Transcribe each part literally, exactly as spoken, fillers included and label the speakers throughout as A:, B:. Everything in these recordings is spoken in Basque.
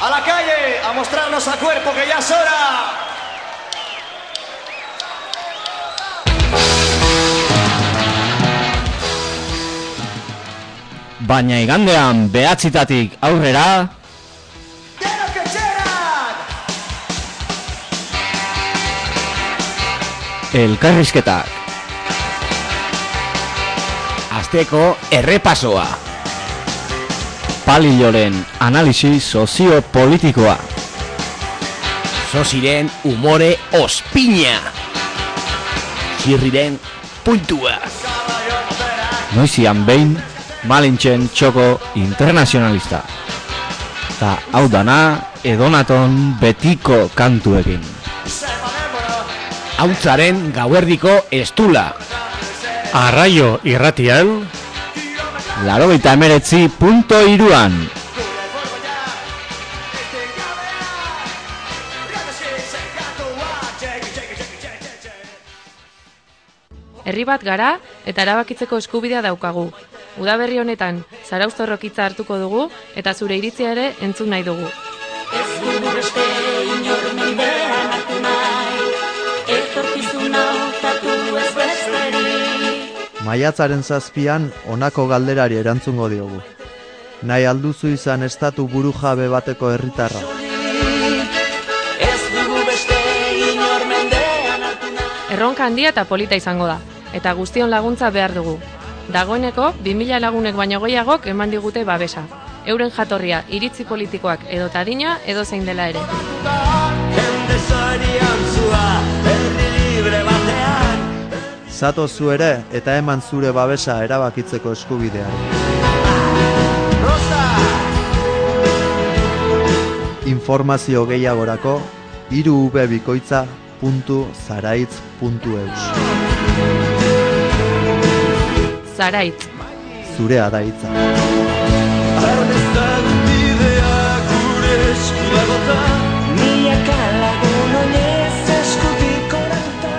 A: a la calle, a mostrarnos a cuerpo que ya es hora.
B: Baina igandean behatzitatik aurrera elkarrizketak, asteko errepasoa, Palilloren analisi soziopolitikoa, Sosiren umore ospina, Zirriren puntua, noizian behin Malintzen txoko internazionalista, eta hau dana edonaton betiko kantuekin. Hautzaren gauerdiko estula,
C: Arraio irratian,
B: laurogeita hemeretzi punto hiruan.
D: Herri bat gara eta erabakitzeko eskubidea daukagu. Udaberri honetan zarauztorrok hitza hartuko dugu eta zure iritzia ere entzun nahi dugu.
E: Ez dugu beste inor mendean hartu nahi, etorkizuna hautatu ez besteri.
F: Maiatzaren zazpian honako galderari erantzungo diogu. Nahi alduzu izan estatu burujabe bateko herritarra?
E: Ez dugu beste inor mendean hartu nahi.
D: Erronka handia eta polita izango da, eta guztion laguntza behar dugu. Dagoeneko, bi mila lagunek baino gehiagok eman digute babesa. Euren jatorria, iritzi politikoak edo adina edo zein dela ere.
F: Zato zu ere eta eman zure babesa erabakitzeko eskubidea. Informazio gehiagorako hiru u be bikoitza puntu zaraitz puntu eus.
D: Zaraitz.
F: Zurea da hitza.
E: Milaka lagun oinez eskutik oratuta.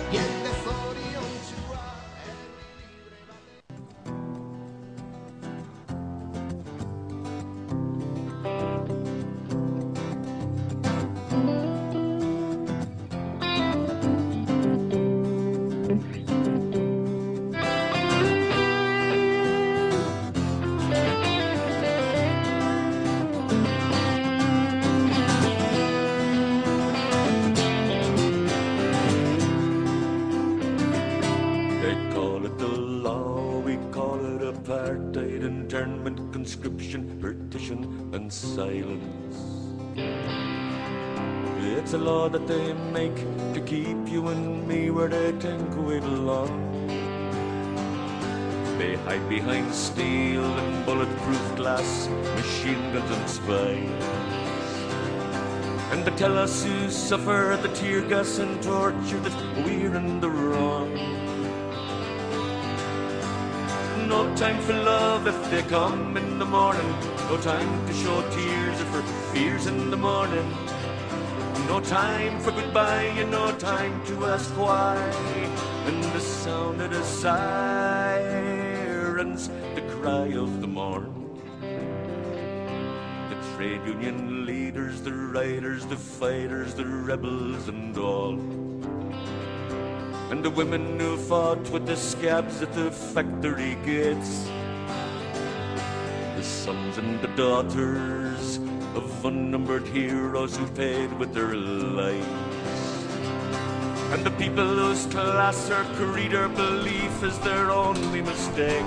G: Conscription, partition, and silence. It's a law that they make to keep you and me where they think we belong. They hide behind steel and bulletproof glass, machine guns and spies. And they tell us who suffer the tear gas and torture that we're in the wrong. No time for love if they come in the morning. No time to show tears if her fears in the morning. No time for goodbye and no time to ask why. And the sound of the sirens, the cry of the morn. The trade union leaders, the riders, the fighters, the rebels and all. And the women who fought with the scabs at the factory gates. The sons and the daughters of unnumbered heroes who paid with their lives. And the people whose class or creed or belief is their only mistake.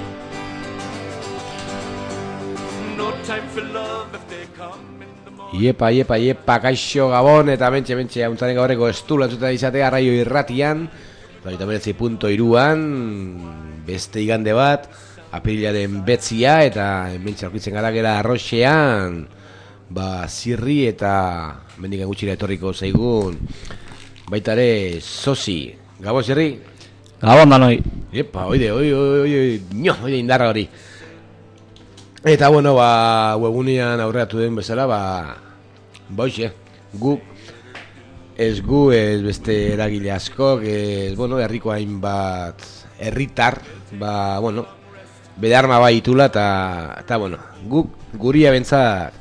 G: No time for love if they come in the morning.
H: Iepa, iepa, iepa, kaixo Gabon, eta mentxe, mentxe, hauntzaren gaurreko estula entzuta izatea Arraio irratian, laurogeita hemeretzi puntu hiruan, beste igande bat, apirilaren betzia, eta mentxe aurkitzen gara gera arroxean, ba, Zirri eta mendikan gutxira etorriko zaigun, baita ere, Sosi. Gabo, Zirri?
B: Gabon danoi.
H: Iepa, oide, oide, oide, oide, oide indarra hori. Eta, bueno, ba, webunian aurreatu den bezala, ba, boixe, guk, ez gu, ez beste eragile askok, ez, bueno, herriko hainbat herritar, ba, bueno, bede arma bai itula, eta, eta, bueno, guk, guria bentzat,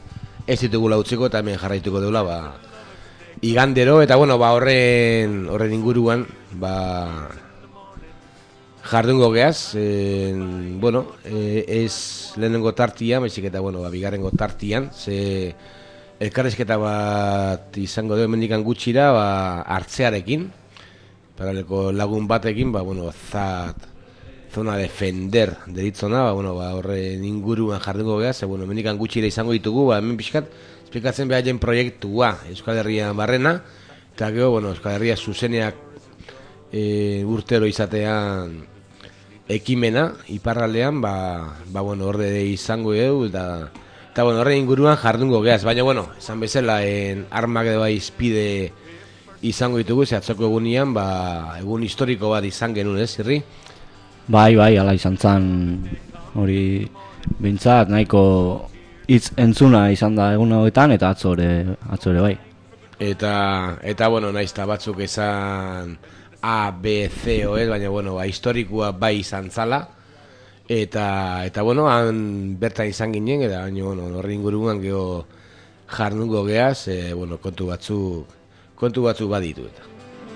H: ez ditugula utziko eta hemen jarraituko deula, ba, igandero, eta bueno, ba, horren, horren inguruan, ba, jardungo geaz, e, bueno, e, ez lehenengo tartia, baizik eta, bueno, ba, bigarrengo tartian, ze elkarrizketa bat izango dugu mendikan gutxira, ba, hartzearekin, paraleko lagun batekin, ba, bueno, zat, zona defender deritzona, ba, bueno, ba, horren inguruan jardungo geaz, ze, bueno, mendikan gutxira izango ditugu, ba, hemen pixkat, esplikatzen behaien proiektua Euskal Herrian barrena, eta gero, bueno, Euskal Herria zuzeneak e, urtero izatean ekimena, iparraldean, ba, ba bueno, orde izango dugu, eta, eta bueno, horre inguruan jardungo geaz, baina, bueno, esan bezala, en armak edo izpide izango ditugu, ze atzoko egunean, ba, egun historiko bat izan genuen, ez, Irri?
B: Bai, bai, ala izan zan, hori, bintzat, nahiko hitz entzuna izan da egun hauetan, eta atzore, atzore bai.
H: Eta, eta bueno, naizta batzuk esan A, B, C, O, ez, baina, bueno, ba, historikoa bai izan zala, eta, eta bueno, han bertan izan ginen, eta, baina, bueno, horri inguruan geho jardungo geaz, e, bueno, kontu batzuk, kontu batzuk baditu, eta.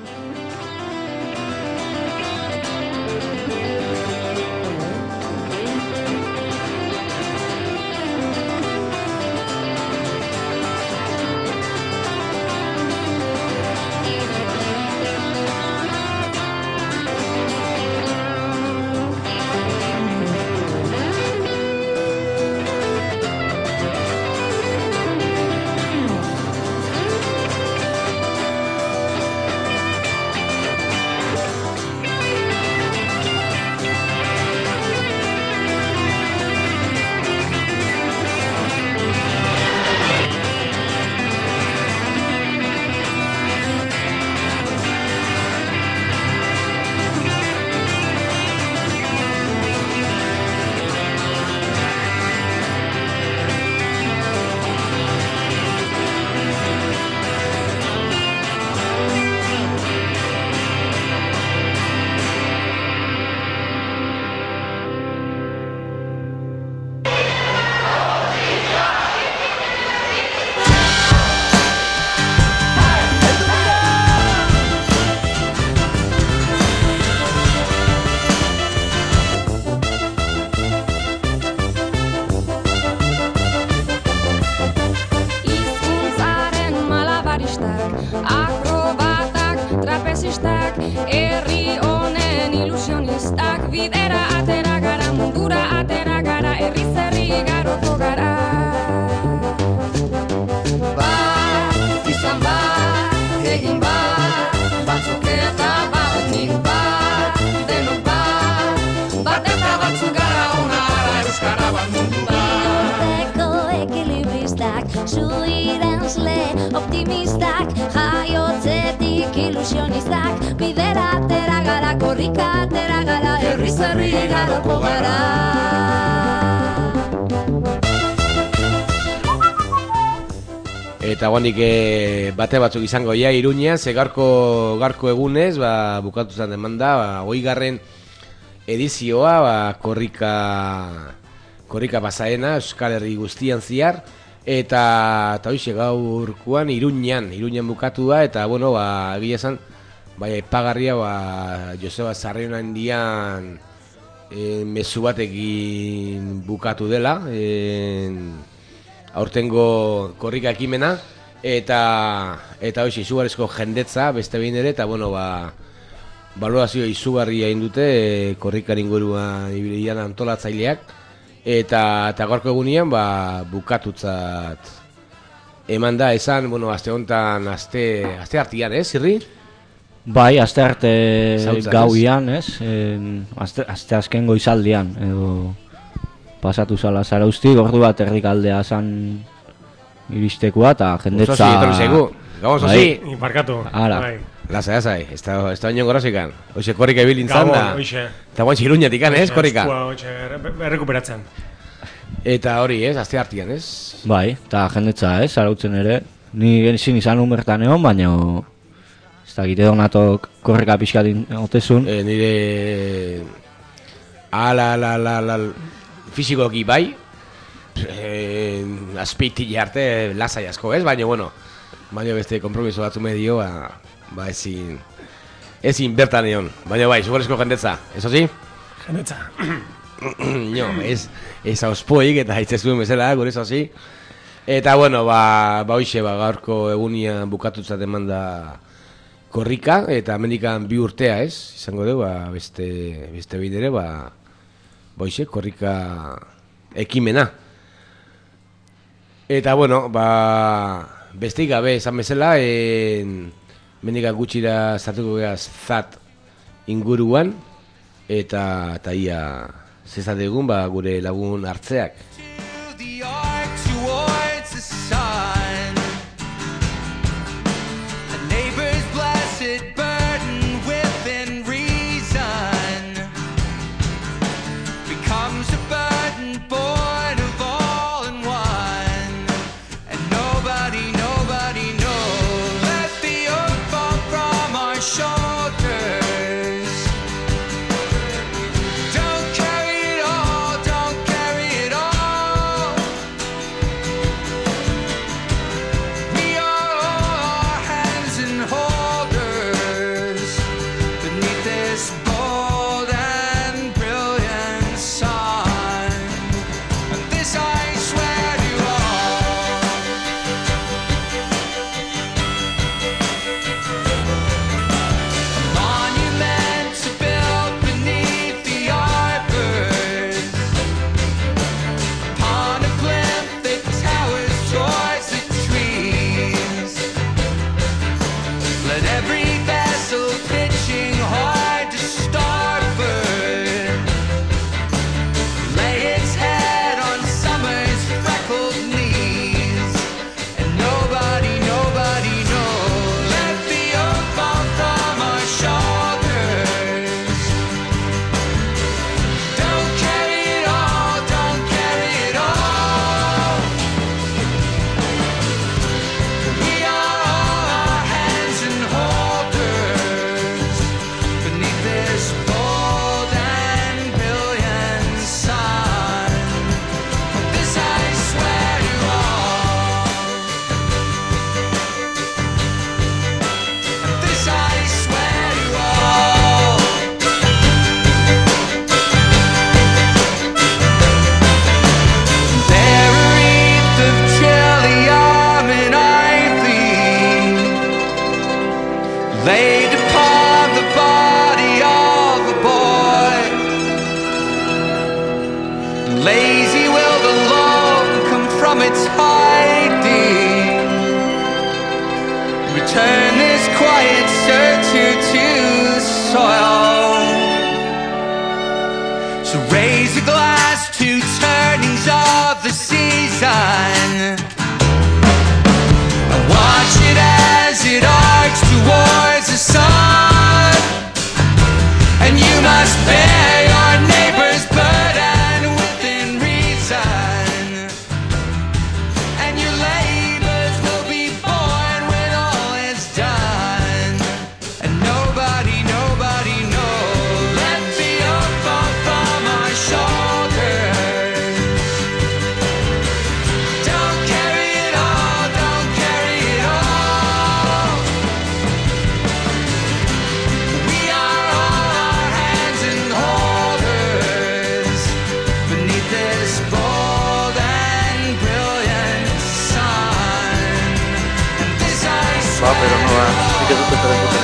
I: Optimistak, jaiotzetik ilusionistak, bidera atera gara, korrika atera gara, herri zerri garoko gara.
H: Eta guandik e, bate batzuk izango ja Iruñean, ze garko, garko egunez, ba, bukatu zen demanda, ba, hogei garren edizioa, ba, korrika, korrika pasaena, Euskal Herri guztian ziar, eta eta hoxe gaurkoan Iruñean, Iruñean bukatu da, eta bueno, ba, egia esan, bai, aipagarria, ba, Joseba Sarrionan dian e, mezu batekin bukatu dela, e, aurtengo korrika ekimena, eta eta hoxe izugarrizko jendetza, beste behin ere, eta bueno, ba, balorazio izugarria egin dute e, korrikaren inguruan ibilian antolatzaileak, eta eta gaurko egunean ba bukatutzat eman da esan, bueno, aste hontan aste aste artean, ez, Irri?
B: Bai, aste arte
H: Zautzak,
B: gauian, ez? En, aste, aste azken goizaldian edo pasatu zala Zarauztik, ordu bat errikaldea zan iristekoa eta jendetza.
H: Ososi, etorri zaigu. Gabon, Sosi.
C: Barkatu.
B: Hala.
C: Lasai,
H: lasai, ez da baino gorasikan. Hoxe korrika ibilintzan da.
C: Hoxe.
H: Eta guantxe Iruñatik, ez, korrika?
C: Hoxe, errekuperatzen.
H: Eta hori, ez, aste artean, ez?
B: Bai, eta jendetza, ez, Zarautzen ere. Ni ezin izan bertan egon, baina ez da gite donatok korrika pixkatin otezun.
H: E, nire ala, ala, ala, ala, fizikoki bai, eh, azpeiti arte lasai asko, ez? Baina, bueno, baina beste kompromiso batzu medio, ba, ba ezin, ezin bertan egon. Baina bai, sugarezko jendetza, eso sí?
C: Jendetza.
H: No, ez, ez auspoik eta haitzezuen bezala, gure eso sí? Eta, bueno, ba, ba hoxe, ba, gaurko egunian bukatutzat eman da korrika, eta amendikan bi urtea, ez? Izango dugu, ba, beste, beste bidere, ba, ba hoxe, korrika ekimena. Eta, bueno, ba, besteik gabe esan bezala, en, mendikan gutxira zartuko geaz zat inguruan, eta, eta ia, zezategun, ba, gure lagun hartzeak.
E: laid upon the body of a boy. Lazy will the love come from its hiding. Return this quiet certitude to the soil. So raise a glass to turnings of the season. Watch it as it arcs towards the sun. And you must bear your neighbor's burden within reason. And your labors will be born when all is done. And nobody, nobody knows. Let the yoke fall from our shoulders. Don't carry it all, don't carry it all. We are all our hands and holders beneath this bold and brilliant sun. And this I
F: Va, pero no va. Sí que dute, pero dute.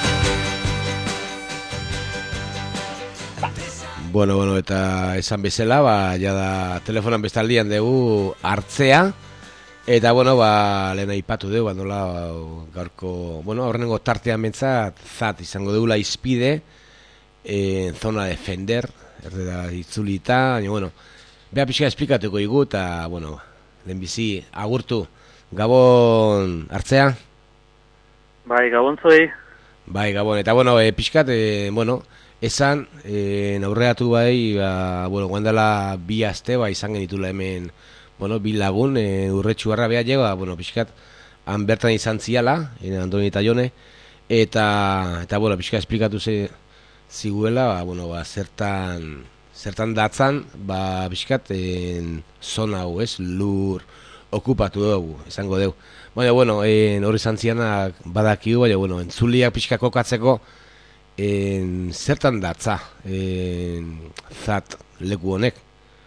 H: Bueno, bueno, eta esan bezala, ba, ja da telefonan bestaldian dugu hartzea. Eta, bueno, ba, lehen aipatu dugu, nola, gaurko, bueno, horrengo tartean bentzat, zat izango dugula izpide, en zona defender, erdera itzulita, baina, bueno, beha pixka esplikatuko igu, eta, bueno, lehenbizi agurtu, Gabon hartzea?
J: Bai, Gabon zuei.
H: Bai, Gabon, eta, bueno, e, pixkat, e, bueno, esan, e, aurreatu bai, ba, bueno, guandala bi aste, ba, izan genitula hemen, bueno, bi lagun, e, urretxu harra beha lleba, bueno, pixkat, han bertan izan ziala, e, Andoni eta Jone, eta, eta, bueno, pixkat esplikatu ze, ziguela, ba, bueno, ba, zertan, zertan datzan, ba, pixkat, en, zona hau, ez, lur, okupatu dugu, izango dugu. Baina, bueno, en, hori zantzianak badakigu, baina, bueno, entzuliak pixka kokatzeko, en, zertan datza, en, zat, leku honek.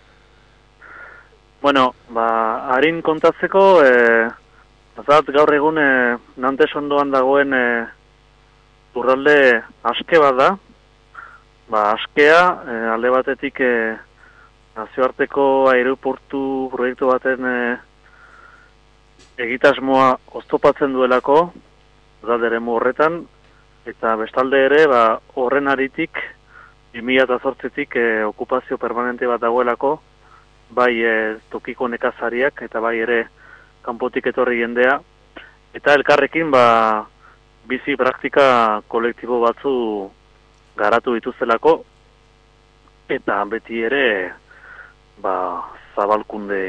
J: Bueno, ba, harin kontatzeko, e, zat gaur egun e, Nantes ondoan dagoen e, lurralde aske bat da. Ba, askea, e, alde batetik e, nazioarteko aireportu proiektu baten e, egitasmoa oztopatzen duelako, da deremu horretan, eta bestalde ere, ba, horren aritik, bi mila zortzitik e, okupazio permanente bat dagoelako, bai e, tokiko nekazariak eta bai ere kanpotik etorri jendea, eta elkarrekin ba, bizi praktika kolektibo batzu garatu dituztelako, eta beti ere ba, zabalkunde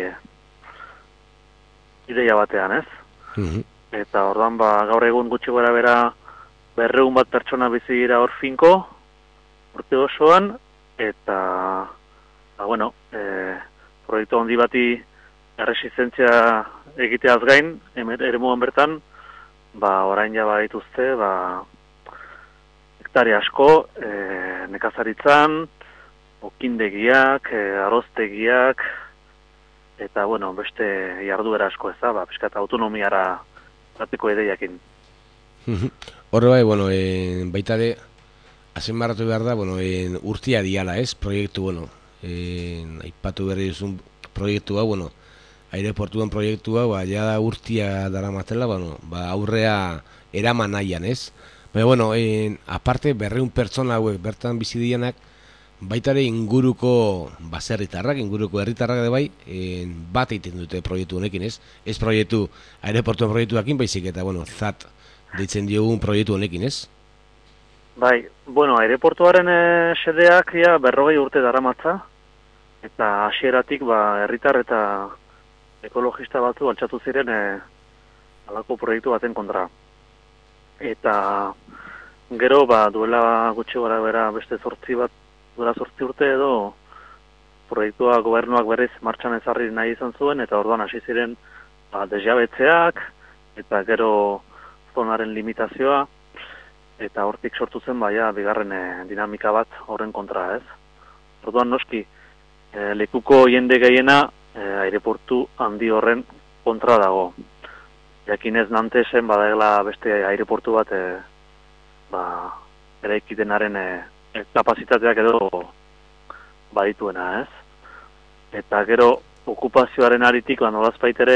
J: ideia batean, ez?
H: Mm-hmm.
J: Eta ordan ba, gaur egun gutxi gara bera berreun bat pertsona bizi dira hor finko, urte osoan, eta ba, bueno, e, proiektu handi bati erresistentzia egiteaz gain, eremuan bertan, ba, orain ja badituzte, ba, hektare asko, e, nekazaritzan, okindegiak, e, aroztegiak, eta, bueno, beste jarduera asko ez da, ba, piskat autonomiara bateko ideiakin.
H: Horre bai, bueno, e, baita de, azenbarratu behar da, bueno, e, urtia diala, ez, proiektu, bueno, E, aipatu berri duzun proiektua, bueno, aireportuan proiektua, ba, ja da urtia dara matela, bueno, ba, aurrea eraman nahian, ez? Baina, bueno, e, aparte, berreun pertsona hauek bertan bizi dienak, baitare inguruko baserritarrak, inguruko herritarrak de bai, e, bat egiten dute proiektu honekin, ez? Ez proiektu, aireportuan proiektuakin, baizik eta, bueno, zat deitzen diogun proiektu honekin, ez?
J: Bai, bueno, aireportuaren e, sedeak ja berrogei urte daramatza, eta hasieratik ba herritar eta ekologista batzu altxatu ziren e, alako proiektu baten kontra. Eta gero ba duela gutxi gara bera beste zortzi bat, duela zortzi urte edo proiektua gobernuak berriz martxan ezarri nahi izan zuen, eta orduan hasi ziren ba, desjabetzeak, eta gero zonaren limitazioa, eta hortik sortu zen baia bigarren e, dinamika bat horren kontra, ez? Orduan noski, e, lekuko jende gehiena e, aireportu handi horren kontra dago. Jakinez Nantesen badaela beste aireportu bat e, ba, eraikitenaren e, e, kapazitateak edo badituena, ez? Eta gero okupazioaren aritik, ba, nolazpait ere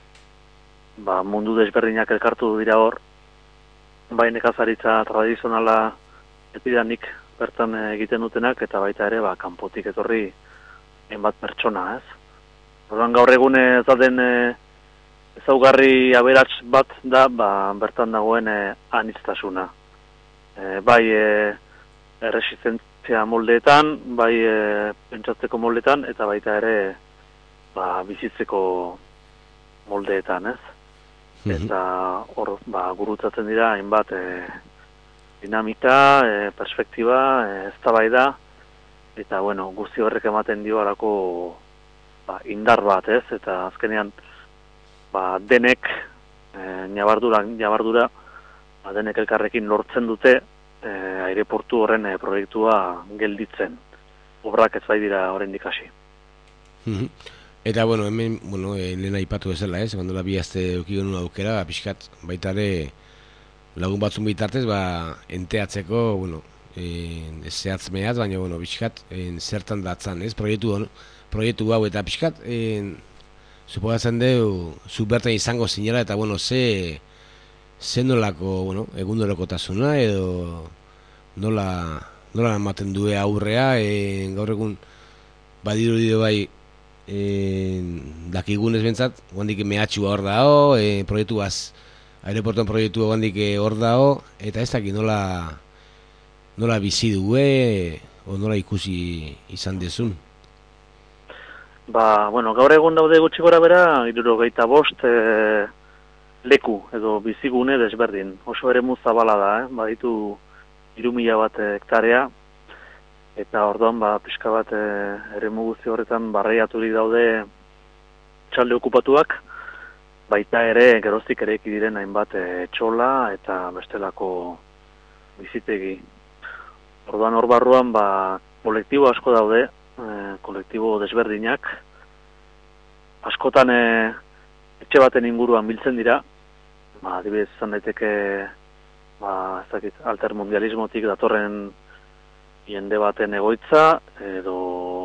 J: ba, mundu desberdinak elkartu dira hor, bai nekazaritza tradizionala etidanik bertan egiten dutenak, eta baita ere ba, kanpotik etorri hainbat pertsona, ez? Orduan gaur egun ez da den e, ezaugarri aberats bat da, ba, bertan dagoen e, aniztasuna. E, bai e, erresistentzia moldeetan, bai e, pentsatzeko moldeetan, eta baita ere ba, bizitzeko moldeetan, ez? Eta hor ba, gurutzatzen dira hainbat e, dinamika, e, perspektiba, e, eztabaida, eta bueno, guzti horrek ematen dio alako ba, indar bat, ez? Eta azkenean ba, denek e, nabardura, nabardura ba, denek elkarrekin lortzen dute e, aireportu horren e, proiektua gelditzen. Obrak ez bai dira oraindik hasi.
H: Eta, bueno, hemen, bueno, e, lehen aipatu bezala, ez? Bandola bi azte eukigon una aukera, pixkat, baita ere lagun batzun bitartez, ba, enteatzeko, bueno, e, zehatz mehaz, baina, bueno, pixkat, en, zertan datzan, ez? Proiektu, on, proiektu hau, eta pixkat, en, suposatzen du, zu bertan izango zinela, eta, bueno, ze, ze nolako, bueno, egundorekotasuna, edo nola, nola ematen due aurrea, e, gaur egun, badiru dio bai, E, dakigunez bentsat, guandik mehatxua hor dao, e, proiektu az, aireportuan proiektu guandik hor dao, eta ez dakit nola, nola bizi due, o nola ikusi izan dezun.
J: Ba, bueno, gaur egun daude gutxi gora bera, hirurogeita bost e, leku edo bizigune desberdin. Oso ere zabala da, eh? Baditu hiru mila bat hektarea, eta orduan ba, pixka bat e, eremu guzti horretan barreiaturik daude txalde okupatuak, baita ere geroztik eraiki diren hainbat e, txola eta bestelako bizitegi. Orduan hor barruan ba, kolektibo asko daude, e, kolektibo desberdinak, askotan e, etxe baten inguruan biltzen dira, ba, adibidez izan daiteke ba, ez dakit, altermundialismotik datorren jende baten egoitza, edo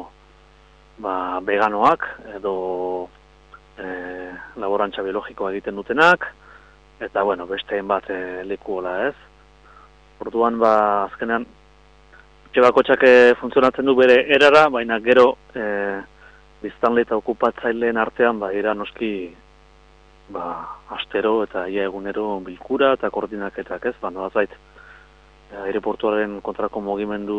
J: ba, veganoak, edo e, laborantza biologikoa egiten dutenak, eta bueno, besteen bat e, lekuola ez. Orduan, ba, azkenean, etxebakotxak funtzionatzen du bere erara, baina gero e, biztanle eta okupatzaileen artean, ba, era noski ba, astero eta ia egunero bilkura eta koordinaketak ez, ba, nolazbait, aireportuaren kontrako mugimendu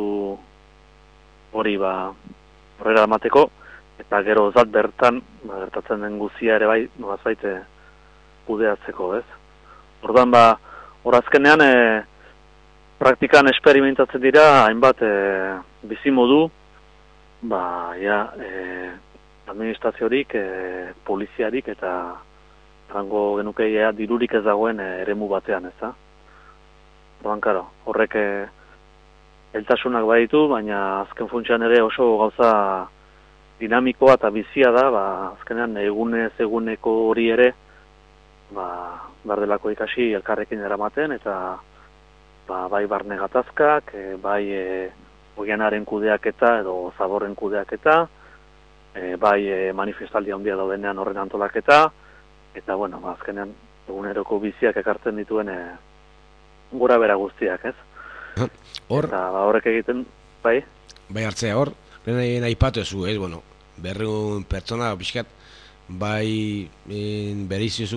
J: hori ba horrela emateko, eta gero zat bertan, ba, gertatzen den guzia ere bai, nolazbait e, kudeatzeko, ez? Orduan, ba, hor azkenean, e, praktikan esperimentatzen dira, hainbat e, bizimodu, ba, ja, e, administraziorik, e, poliziarik, eta rango genuke ja, dirurik ez dagoen e, eremu batean, ez da? Orduan, karo, horrek eltasunak baditu, baina azken funtsean ere oso gauza dinamikoa eta bizia da, ba, azkenean egunez eguneko hori ere, ba, bardelako ikasi elkarrekin eramaten, eta ba, bai barne gatazkak, e, bai e, ogianaren kudeaketa edo zaborren kudeaketa, e, bai e, manifestaldi handia daudenean horren antolaketa, eta bueno, ba, azkenean eguneroko biziak ekartzen dituen e, gura bera guztiak, ez?
H: Hor,
J: eta ba, horrek egiten, bai?
H: Bai hartzea hor, lehen aipatu ezu, ez, bueno, berreun pertsona, pixkat, bai bereiziozu,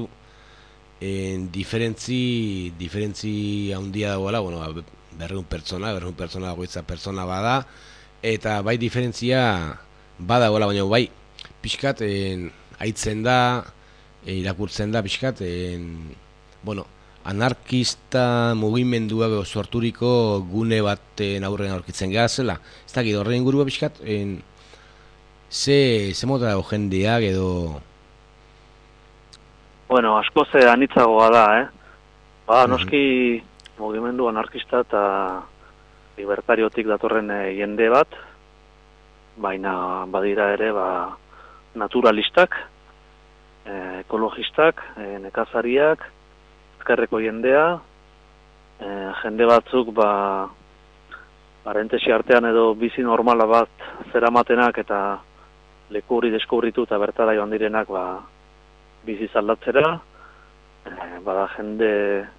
H: en diferentzi, diferentzi handia dagoela, bueno, berreun pertsona, berreun pertsona dagoitza pertsona bada, eta bai diferentzia badagoela, baina bai, pixkat, en, aitzen da, e, irakurtzen da, pixkat, en, bueno, anarkista mugimenduak sorturiko gune baten aurrean aurkitzen gara zela. Ez dakit, horren ingurua pixkat, en, ze, ze mota dago jendeak edo...
J: Bueno, asko ze anitzagoa da, eh? Ba, noski mugimendu anarkista eta libertariotik datorren e, jende bat, baina badira ere, ba, naturalistak, e, ekologistak, e, nekazariak, ezkerreko jendea, e, jende batzuk ba parentesi artean edo bizi normala bat zeramatenak eta leku hori deskubritu eta bertara joan direnak ba bizi zaldatzera, e, bada jende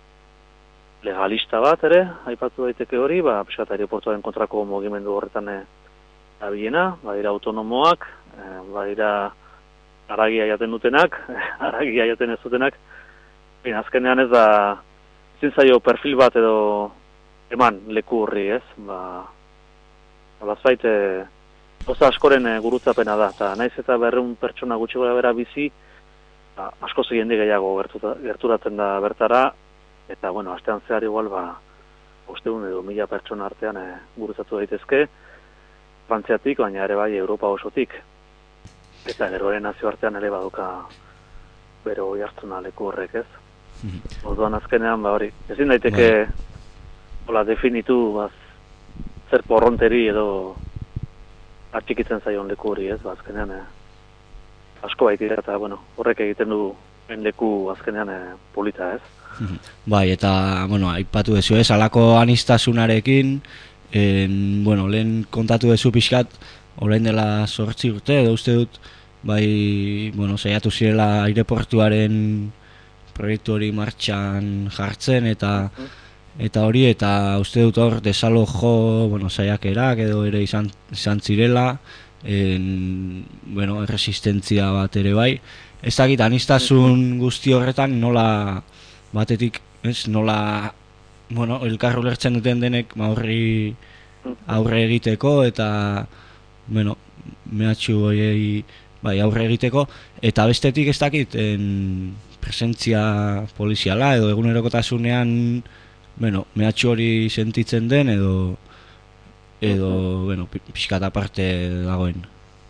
J: legalista bat ere, aipatu daiteke hori, ba pixkat aireportuaren kontrako mugimendu horretan e, abilena, badira autonomoak, e, badira haragia jaten dutenak, haragia jaten ez dutenak, Bin, azkenean ez da, ezin zaio perfil bat edo eman leku horri, ez? Ba, alazbait, e, oza askoren e, gurutzapena da, eta naiz eta berreun pertsona gutxi gara bera bizi, ba, asko zegendi gehiago gertuta, gerturatzen da bertara, eta, bueno, astean zehar igual, ba, osteun edo mila pertsona artean e, gurutzatu daitezke, Frantziatik, baina ere bai Europa osotik, eta geroaren nazio artean ere baduka bero jartzuna leku horrek, ez? Orduan azkenean, ba hori, ezin daiteke hola definitu baz, zer korronteri edo atxikitzen zaion leku hori, ez? Ba, azkenean eh, asko baitira eta bueno, horrek egiten du en leku azkenean eh, polita, ez?
B: Bai, eta bueno, aipatu dezu ez, alako anistasunarekin, en, bueno, lehen kontatu dezu pixkat, orain dela zortzi urte, edo uste dut, bai, bueno, saiatu zirela aireportuaren proiektu hori martxan jartzen eta eta hori, eta uste dut hor desalojo, bueno, saiakerak edo ere izan, izan zirela, en, bueno, resistentzia bat ere bai. Ez dakit, anistasun guzti horretan nola batetik, ez, nola, bueno, elkar ulertzen duten denek horri aurre egiteko eta, bueno, mehatxu horiei bai, aurre egiteko, eta bestetik ez dakit, en, presentzia poliziala edo egunerokotasunean, bueno, mehatxu hori sentitzen den edo edo, bueno, pixkat aparte dagoen.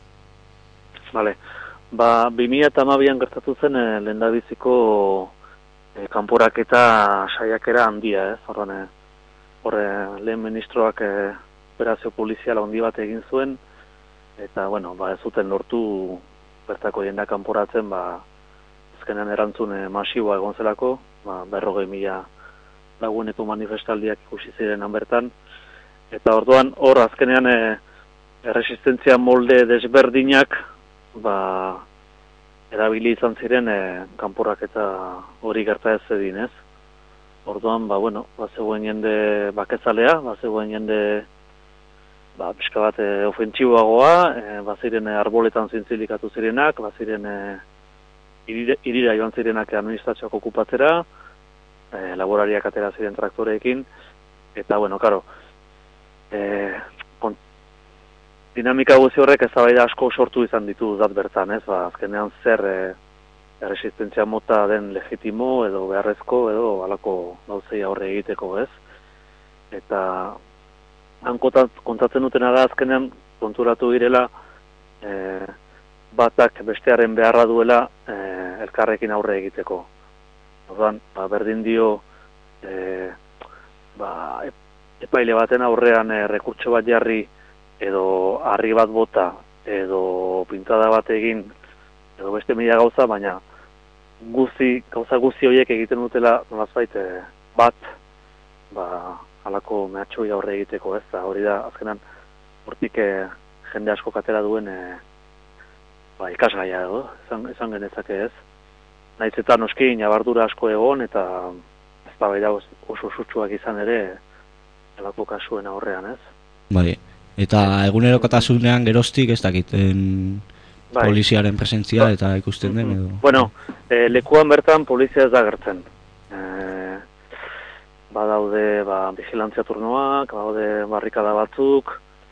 J: Vale. Ba, bi mila hamabian gertatu zen e, lehendabiziko e, kanporaketa saiakera handia, ez? Horren, e, horre, lehen ministroak e, operazio poliziala handi bat egin zuen, eta, bueno, ba, ez zuten lortu bertako jendea kanporatzen, ba, azkenean erantzun e, masiboa egon zelako, ba, berrogei mila laguneko manifestaldiak ikusi ziren bertan, eta orduan hor azkenean e, erresistentzia molde desberdinak ba, erabili izan ziren e, kanporaketa hori gerta ez edin, ez? Orduan, ba, bueno, ba, zegoen jende bakezalea, ba, zegoen jende ba, pixka bat e, ofentsiboagoa, e, ba, ziren e, arboletan zintzilikatu zirenak, ba, ziren e, irira, irira joan zirenak administrazioak okupatzera, e, laborariak atera ziren traktoreekin, eta, bueno, karo, e, dinamika guzi horrek eztabaida asko sortu izan ditu dat bertan, ez? Ba, azkenean zer e, erresistentzia mota den legitimo edo beharrezko edo halako gauzei aurre egiteko, ez? Eta han kontatzen dutena da azkenean konturatu direla e, batak bestearen beharra duela e, elkarrekin aurre egiteko. Orduan, ba, berdin dio e, ba, epaile baten aurrean e, rekurtso bat jarri edo harri bat bota, edo pintada bat egin, edo beste mila gauza, baina guzi, gauza guzi horiek egiten dutela nolazbait e, bat, ba, halako mehatxoi aurre egiteko, ez da, hori da, azkenan, hortik e, jende asko katera duen e, ba, ikasgaia edo, esan, esan genezake ez. Naiz eta noski nabardura asko egon, eta ez da bai da oso sutsuak izan ere, halako kasuen aurrean, ez.
B: Bai. Eta egunerokotasunean geroztik ez dakiten bai. Poliziaren presentzia eta ikusten den edo.
J: Bueno, e, lekuan bertan polizia ez da gertzen. E, badaude ba, vigilantzia turnoak, badaude barrikada batzuk,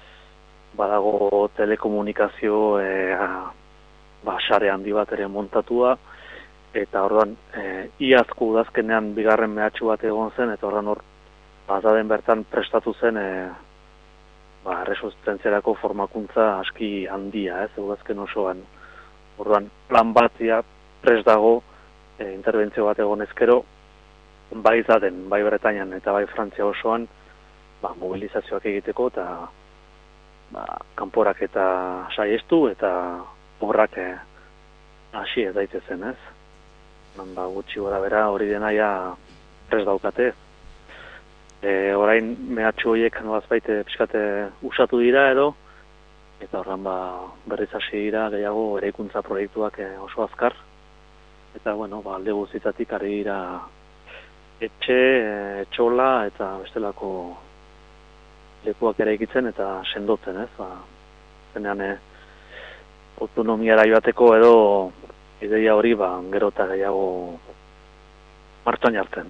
J: badago telekomunikazio e, ba, sare handi bat ere montatua, eta orduan e, iazko udazkenean bigarren mehatxu bat egon zen, eta orduan hor bazaden bertan prestatu zen e, ba, resistentziarako formakuntza aski handia, ez, udazken osoan. Orduan, plan bat ja prest dago e, interbentzio bat egon ezkero, bai zaten, bai Bretañan eta bai Frantzia osoan, ba, mobilizazioak egiteko eta ba, kanporak eta saiestu eta obrak e, hasi ez daitezen, ez. Ba, gutxi gora bera hori dena ja prest daukate. E, orain mehatxu horiek nolazbait pixkate usatu dira edo, eta horren ba, berriz hasi dira gehiago eraikuntza proiektuak e, oso azkar. Eta, bueno, ba, alde guztitatik ari dira etxe, e, etxola eta bestelako lekuak eraikitzen eta sendotzen, ez? Ba, zenean e, autonomiara joateko edo ideia hori ba, gero eta gehiago martxan jartzen.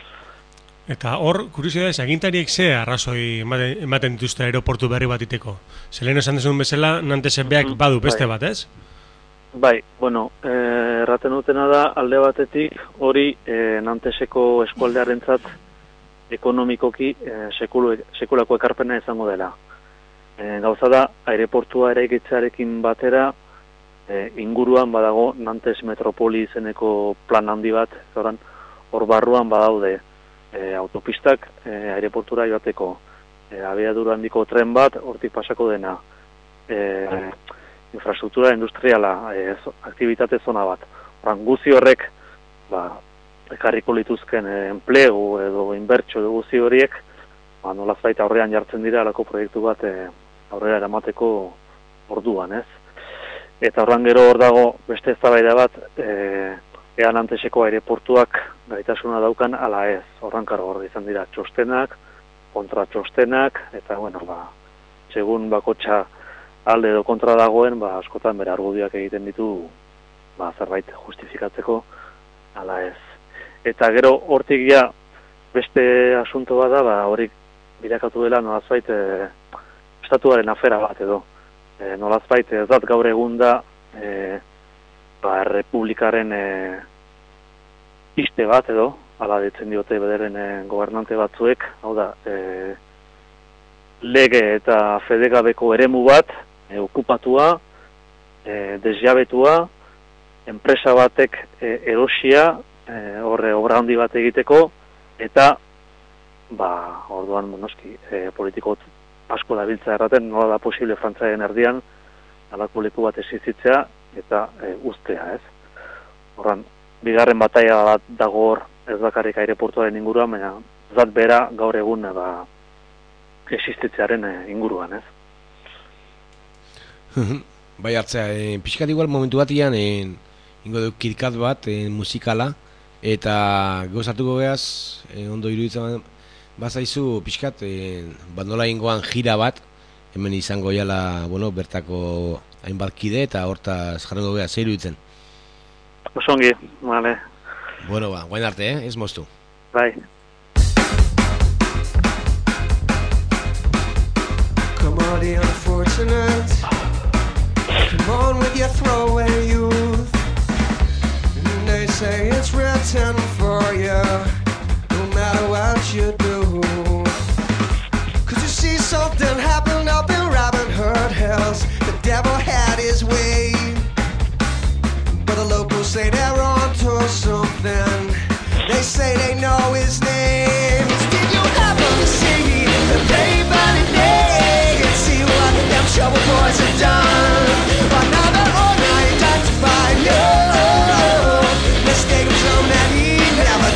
C: Eta hor, kuriosidades, agintariek ze arrazoi ematen, ematen dituzte aeroportu berri bat iteko? Zelen esan desun bezala, nantesebeak badu beste bat, ez?
J: Bai, bueno, eh, erraten dutena da, alde batetik hori eh, Nanteseko eskualdearentzat ekonomikoki eh, sekulu, sekulako ekarpena izango dela. Eh, gauza da, aireportua eraikitzearekin batera, eh, inguruan badago Nantes Metropoli izeneko plan handi bat, zoran, hor barruan badaude, E, autopistak e, aireportura joateko, e, abiadura handiko tren bat, hortik pasako dena, e, infrastruktura industriala, e, aktivitate zona bat. Horan guzi horrek, ba, ekarriko lituzken e, enplegu edo inbertsio edo guzi horiek, ba, nolazbait aurrean jartzen dira alako proiektu bat e, aurrera eramateko orduan, ez? Eta horran gero hor dago beste eztabaida bat, e, Ea Nanteseko aireportuak gaitasuna daukan ala ez. Horran karo hor izan dira txostenak, kontra txostenak, eta bueno, ba, segun bakotxa alde edo kontra dagoen, ba, askotan bere argudioak egiten ditu ba, zerbait justifikatzeko ala ez. Eta gero hortik ja beste asunto bada, ba, horik birakatu dela nolazbait e, estatuaren afera bat edo. E, nolazbait ez dat gaur egun da e, ba, Republikaren e, iste bat edo, ala ditzen diote bederen e, gobernante batzuek, hau da, e, lege eta fedegabeko eremu bat, e, okupatua, e, desjabetua, enpresa batek e, erosia, e, horre obra handi bat egiteko, eta ba, orduan noski, e, politiko asko dabiltza erraten, nola da posible Frantziaren erdian, alako leku bat existitzea, eta e, ustea, ez? Horran, bigarren bataia bat dago hor, ez bakarrik aireportuaren inguruan, baina zat bera gaur egun ba, existitzearen inguruan, ez?
H: Bai hartzea, e, pixkat igual momentu batian, e, ingo du kirkat bat, e, musikala, eta gozatuko behaz, e, ondo iruditzen bazaizu pixkat, e, bandola ingoan gira bat, hemen izango jala, bueno, bertako hainbat kide, eta hortaz jarrengo behaz, zer iruditzen?
J: Osongi, vale.
H: Bueno, ba, guain arte, eh? Ez moztu.
J: Bai.
E: Come on, the unfortunate. Come on with your throwaway youth. And they say it's written for you, no matter what you do. Cause you see something happened up in Robin Hood Hills. The devil had his way, but the locals say they're on to something. They say they know his name. Did you happen to see the day by the day and see what them trouble boys have done? But now they're all identified. No mistake was shown that he never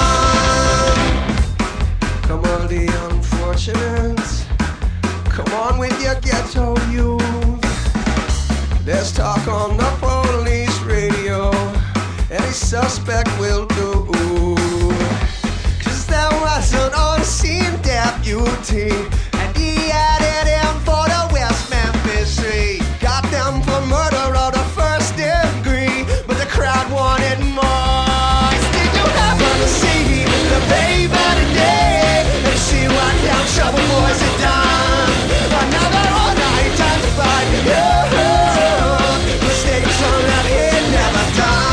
E: done. Come on, the unfortunates. Come on with your ghetto youth. There's talk on the police radio. Any suspect will do. Cause there was an unseen deputy, and he added him for the West Memphis Three. Got them for murder of the first degree, but the crowd wanted more. Did you happen to see the babe of the day and see what them trouble boys had done? But now they're all identified. Oh, mistakes on that he never done.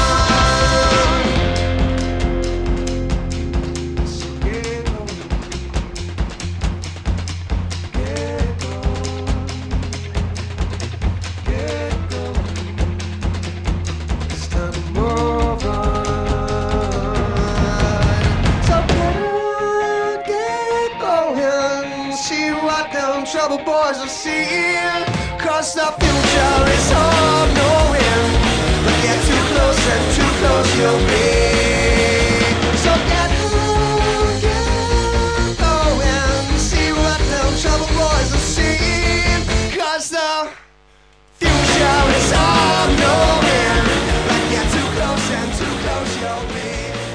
E: Trouble boys are seeing, cause the future is unknowing. But get too close and too close you'll be. So get, get going, see what them trouble boys are seeing. Cause the future is unknowing. But get too close and too close you'll be.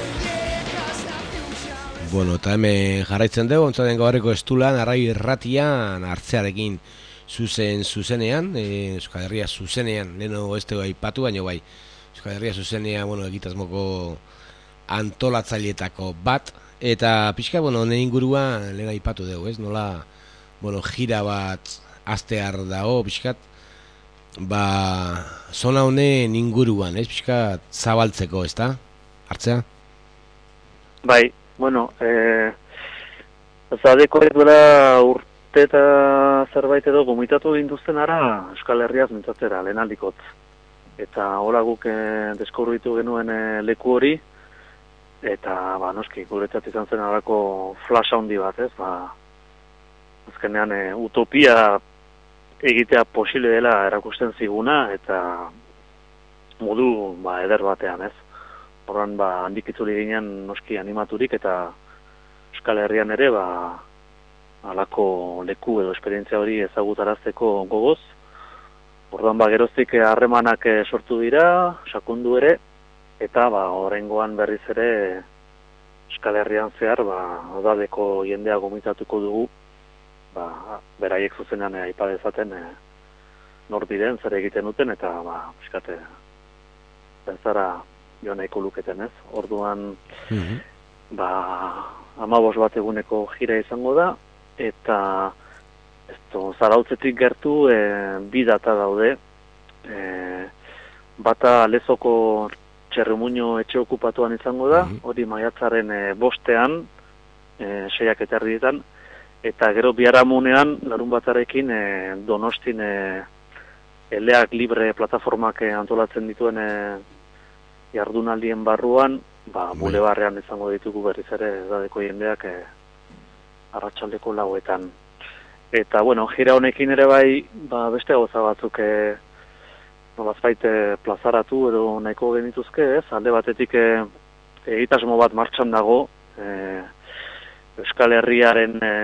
H: Bueno, eta hemen jarraitzen dugu, ontzaten gaurreko estulan, arrai irratian, hartzearekin zuzen zuzenean, e, Euskal Herria zuzenean, leheno ez dugu aipatu, baina bai, Euskal Herria zuzenean, bueno, egitazmoko antolatzailetako bat, eta pixka, bueno, nire inguruan lehen aipatu dugu, ez, nola, bueno, gira bat astear dago, pixkat, ba, zona honen inguruan, ez, pixkat, zabaltzeko, ez da, hartzea?
J: Bai. Bueno, eh, zadeko edura urte eta zerbait edo gomitatu gintuzten ara Euskal Herriaz mintzatzera, lehen aldikot. Eta hola guk eh, deskubritu genuen eh, leku hori, eta ba, noski, guretzat izan zen alako flash handi bat, ez? Ba, azkenean eh, utopia egitea posible dela erakusten ziguna, eta modu ba, eder batean, ez? Horran, ba, handik itzuli ginen noski animaturik, eta Euskal Herrian ere, ba, alako leku edo esperientzia hori ezagutarazteko gogoz. Orduan, ba, geroztik harremanak sortu dira, sakondu ere, eta, ba, oraingoan berriz ere Euskal Herrian zehar, ba, odadeko jendea gomitatuko dugu, ba, beraiek zuzenean aipa dezaten e, nor diren, zer egiten duten, eta, ba, eskate, bentzara jo nahiko luketen, ez? Orduan, mm-hmm. ba, amabos bat eguneko jira izango da, eta ez to, Zarautzetik gertu e, bi data daude, e, bata Lezoko Txerrimuño etxe okupatuan izango da, mm-hmm. hori maiatzaren e, bostean, e, seiak eta erdietan, eta gero biharamunean, larun batarekin, e, Donostin e, Eleak Libre plataformak e, antolatzen dituen e, jardunaldien barruan, ba, bulebarrean izango ditugu berriz ere edadeko jendeak e, arratsaldeko lauetan. Eta, bueno, gira honekin ere bai, ba, beste gauza batzuk e, nolazbait e, plazaratu edo nahiko genituzke, ez? Alde batetik e, egitasmo bat martxan dago, e, Euskal Herriaren e,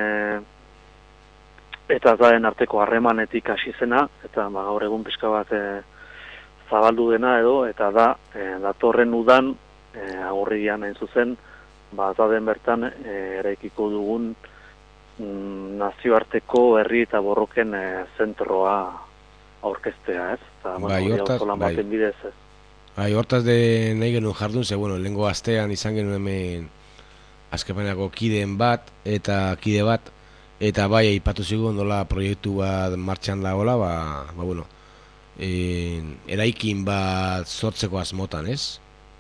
J: eta zaren arteko harremanetik hasi zena, eta ba, gaur egun pixka bat e, zabaldu dena edo, eta da, e, datorren udan, e, agurrian hain zuzen, ba, zaden bertan e, eraikiko dugun mm, nazioarteko herri eta borroken e, zentroa aurkeztea, ez? Eta, bueno,
H: bai, hortaz, bai.
J: Bidez, ez?
H: Bai, hortaz de nahi genuen jardun, ze, bueno, lehengo astean izan genuen hemen azkepenako kideen bat, eta kide bat, eta bai, aipatu zigun nola proiektu bat martxan dagoela, ba, ba bueno, e, eraikin bat sortzeko asmotan, ez?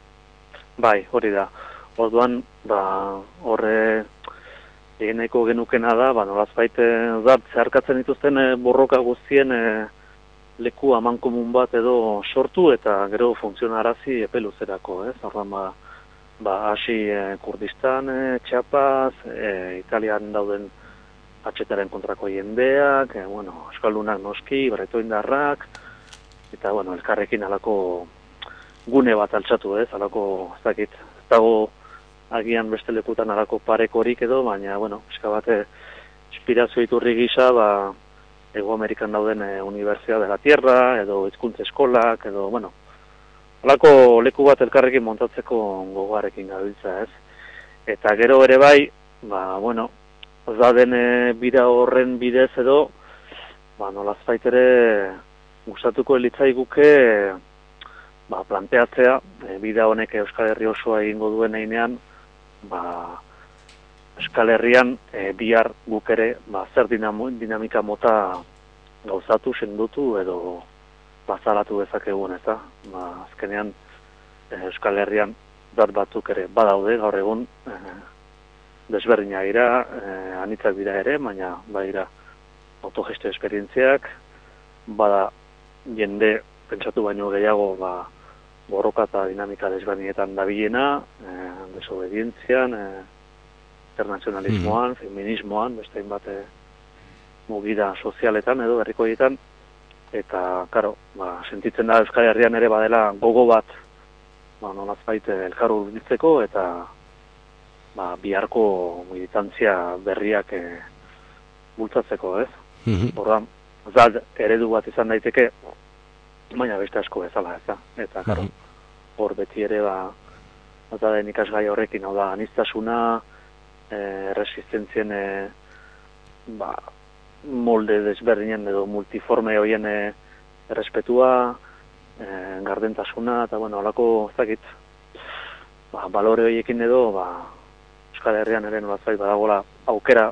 J: Bai, hori da. Orduan, ba, horre egin nahiko genukena da, ba, nolazbait da, zeharkatzen dituzten e, borroka guztien e, leku amankomun bat edo sortu eta gero funtzionarazi epe luzerako, ez? Orduan, ba, ba, hasi e, Kurdistan, e, Chiapas, e, Italian dauden atxetaren kontrako jendeak, e, bueno, euskaldunak noski, bretoindarrak, eta, bueno, elkarrekin alako gune bat altxatu, ez? Alako, ez dakit, ez dago agian beste lekutan alako parekorik edo, baina, bueno, eska bate, inspirazio iturri gisa, ba, Ego Amerikan dauden e, Universidad de la Tierra, edo hizkuntza eskolak, edo, bueno, alako leku bat elkarrekin montatzeko gogoarekin gabiltza, ez? Eta gero ere bai, ba, bueno, ez da den e, bira horren bidez edo, ba, nolazbait ere gustatuko elitzaiguke e, ba, planteatzea, e, bida honek Euskal Herri osoa egingo duen einean, ba, Euskal Herrian e, bihar guk ere ba, zer dinamo, dinamika mota gauzatu, sendutu edo bazalatu dezakegun, ez da? Ba, azkenean e, Euskal Herrian dat batzuk ere badaude gaur egun e, desberdina dira, e, anitzak dira ere, baina badira autogestio esperientziak, bada jende pentsatu baino gehiago ba, borroka eta dinamika desberdinetan dabilena, e, desobedientzian, e, internazionalismoan, mm. feminismoan, beste hainbat e, mugida sozialetan edo herrikoietan, eta, karo, ba, sentitzen da Euskal Herrian ere badela gogo bat, ba, nolazbait elkar hurbiltzeko eta ba, biharko militantzia berriak e, bultzatzeko, ez? Mm-hmm. Orduan, zad eredu bat izan daiteke, baina beste asko bezala, ez da? Eta, karo, hor beti ere, ba, eta den ikasgai horrekin, hau da, aniztasuna, E, resistentzien e, ba, molde desberdinen edo multiforme horien e, errespetua, e, gardentasuna, eta bueno, alako, ez dakit, ba, balore horiekin edo, ba, Euskal Herrian ere nolazbait badagola aukera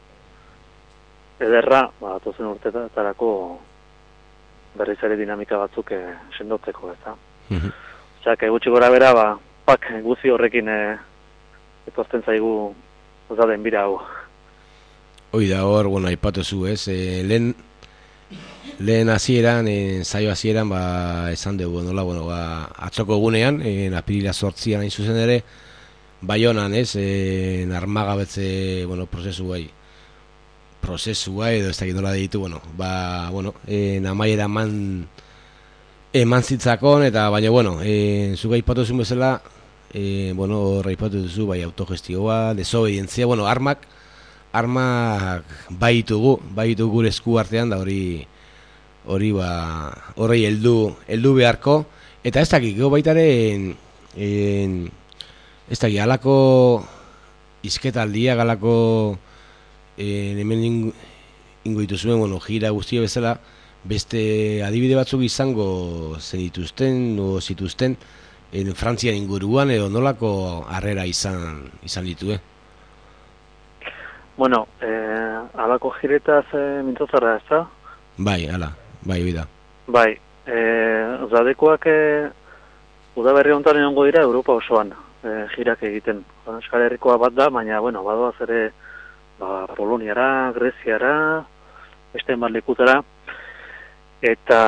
J: ederra, ba, tozen urtetarako berriz ere dinamika batzuk e, sendotzeko, ez da. Mm-hmm. Osea, gutxi gora bera, ba, pak guzi horrekin e, etortzen zaigu oza den bira hau.
H: Hoi da hor, bueno, aipatu zu, ez? E, lehen, lehen hasieran, e, zaio hasieran, ba, esan dugu, nola, bueno, ba, atzoko egunean, e, apirila sortzian hain zuzen ere, Baionan, ez? E, armagabetze, bueno, prozesu bai, prozesua edo ez dakit nola ditu, bueno, ba, bueno, e, namaiera eman, eman zitzakon, eta baina, bueno, e, zuga aipatu zuen bezala, E, bueno, raipatu duzu, bai, autogestioa, desobedientzia, bueno, armak, armak baitugu, baitugu gure esku artean, da hori, hori, ba, hori heldu, heldu beharko, eta ez dakik, gero baitaren, en, ez dakik, alako izketaldia, galako, en, hemen ingo, ingo dituzuen, bueno, gira guztia bezala, beste adibide batzuk izango zenituzten, o zituzten, en Frantzian inguruan edo nolako harrera izan izan ditu, eh?
J: Bueno, eh, alako jiretaz eh, mintzotara, ez da?
H: Bai, ala, bai, bida.
J: Bai, eh, zadekoak eh, udaberri honetan egongo dira Europa osoan eh, jirak egiten. Euskal Herrikoa bat da, baina, bueno, badoaz ere ba, Poloniara, Greziara, beste bat lekutara, eta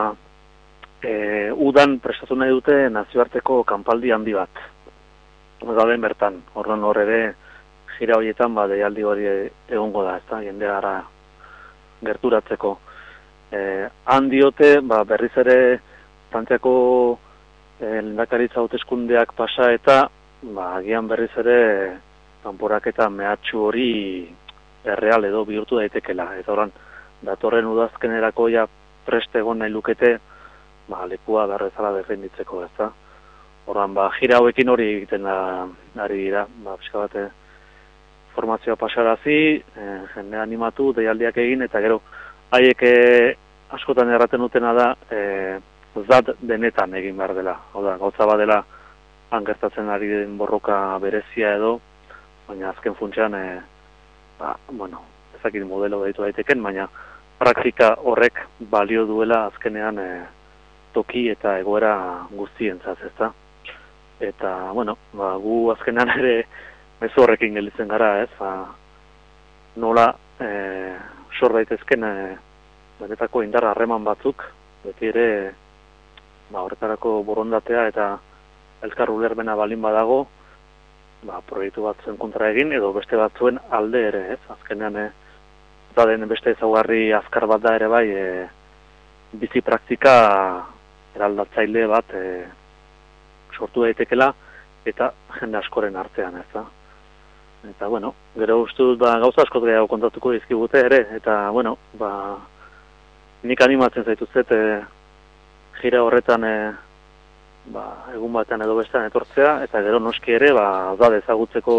J: e, udan prestatu nahi dute nazioarteko kanpaldi handi bat. Gauden bertan, orduan hor ere, gira horietan, ba, deialdi hori egongo da, ezta, jendeara gerturatzeko. E, han diote, ba, berriz ere, Frantziako e, lehendakaritza hauteskundeak pasa eta, ba, agian berriz ere, kanporaketa mehatxu hori erreal edo bihurtu daitekela. Eta horren, datorren udazkenerako ja preste egon nahi lukete, ba, lekua berrezala defenditzeko, ezta. Horren, ba, gira hauekin hori egiten da, ari dira, ba, pixka bate, formazioa pasarazi, e, jende animatu, deialdiak egin, eta gero, haiek e, askotan erraten dutena da, e, zat denetan egin behar dela. Hau da, gauza badela, hangertatzen ari den borroka berezia edo, baina azken funtsean, e, ba, bueno, ezakit modelo daitu daiteken, baina praktika horrek balio duela azkenean e, toki eta egoera guztientzat, ezta? Eta, bueno, ba, gu azkenean ere mezu horrekin gelditzen gara, ez? Ba, nola e, sor daitezken e, benetako indar harreman batzuk, beti ere ba, horretarako borondatea eta elkar ulerbena balin badago, ba, proiektu batzuen kontra egin, edo beste batzuen alde ere, ez? Azkenean, e, da den beste ezaugarri azkar bat da ere bai, e, bizi praktika eraldatzaile bat e, sortu daitekela, eta jende askoren artean, ez da? Eta, bueno, gero uste dut, ba, gauza askot gehiago kontatuko dizkigute ere, eta, bueno, ba, nik animatzen zaituzet, e, gira horretan, e, ba, egun batean edo bestean etortzea, eta gero noski ere, ba, da dezagutzeko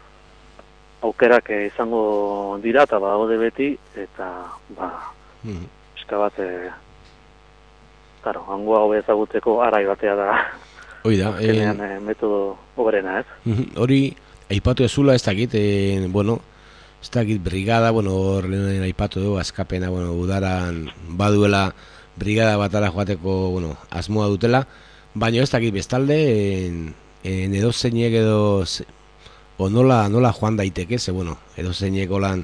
J: aukerak e, izango dira, eta ba, ode beti, eta, ba, mm. eska bat, e, claro, hangoa hobe ezagutzeko arai batea da.
H: Hoi da,
J: azkenean, e, metodo oberena, ez?
H: Hori, aipatu ezula, ez dakit, e, bueno, ez dakit brigada, bueno, hor lehen aipatu dugu, askapena, bueno, udaran baduela brigada batara joateko, bueno, asmoa dutela, baina ez dakit bestalde, en, en edo zeinek edo, o nola, nola joan daiteke, ze, bueno, edo zeinek olan,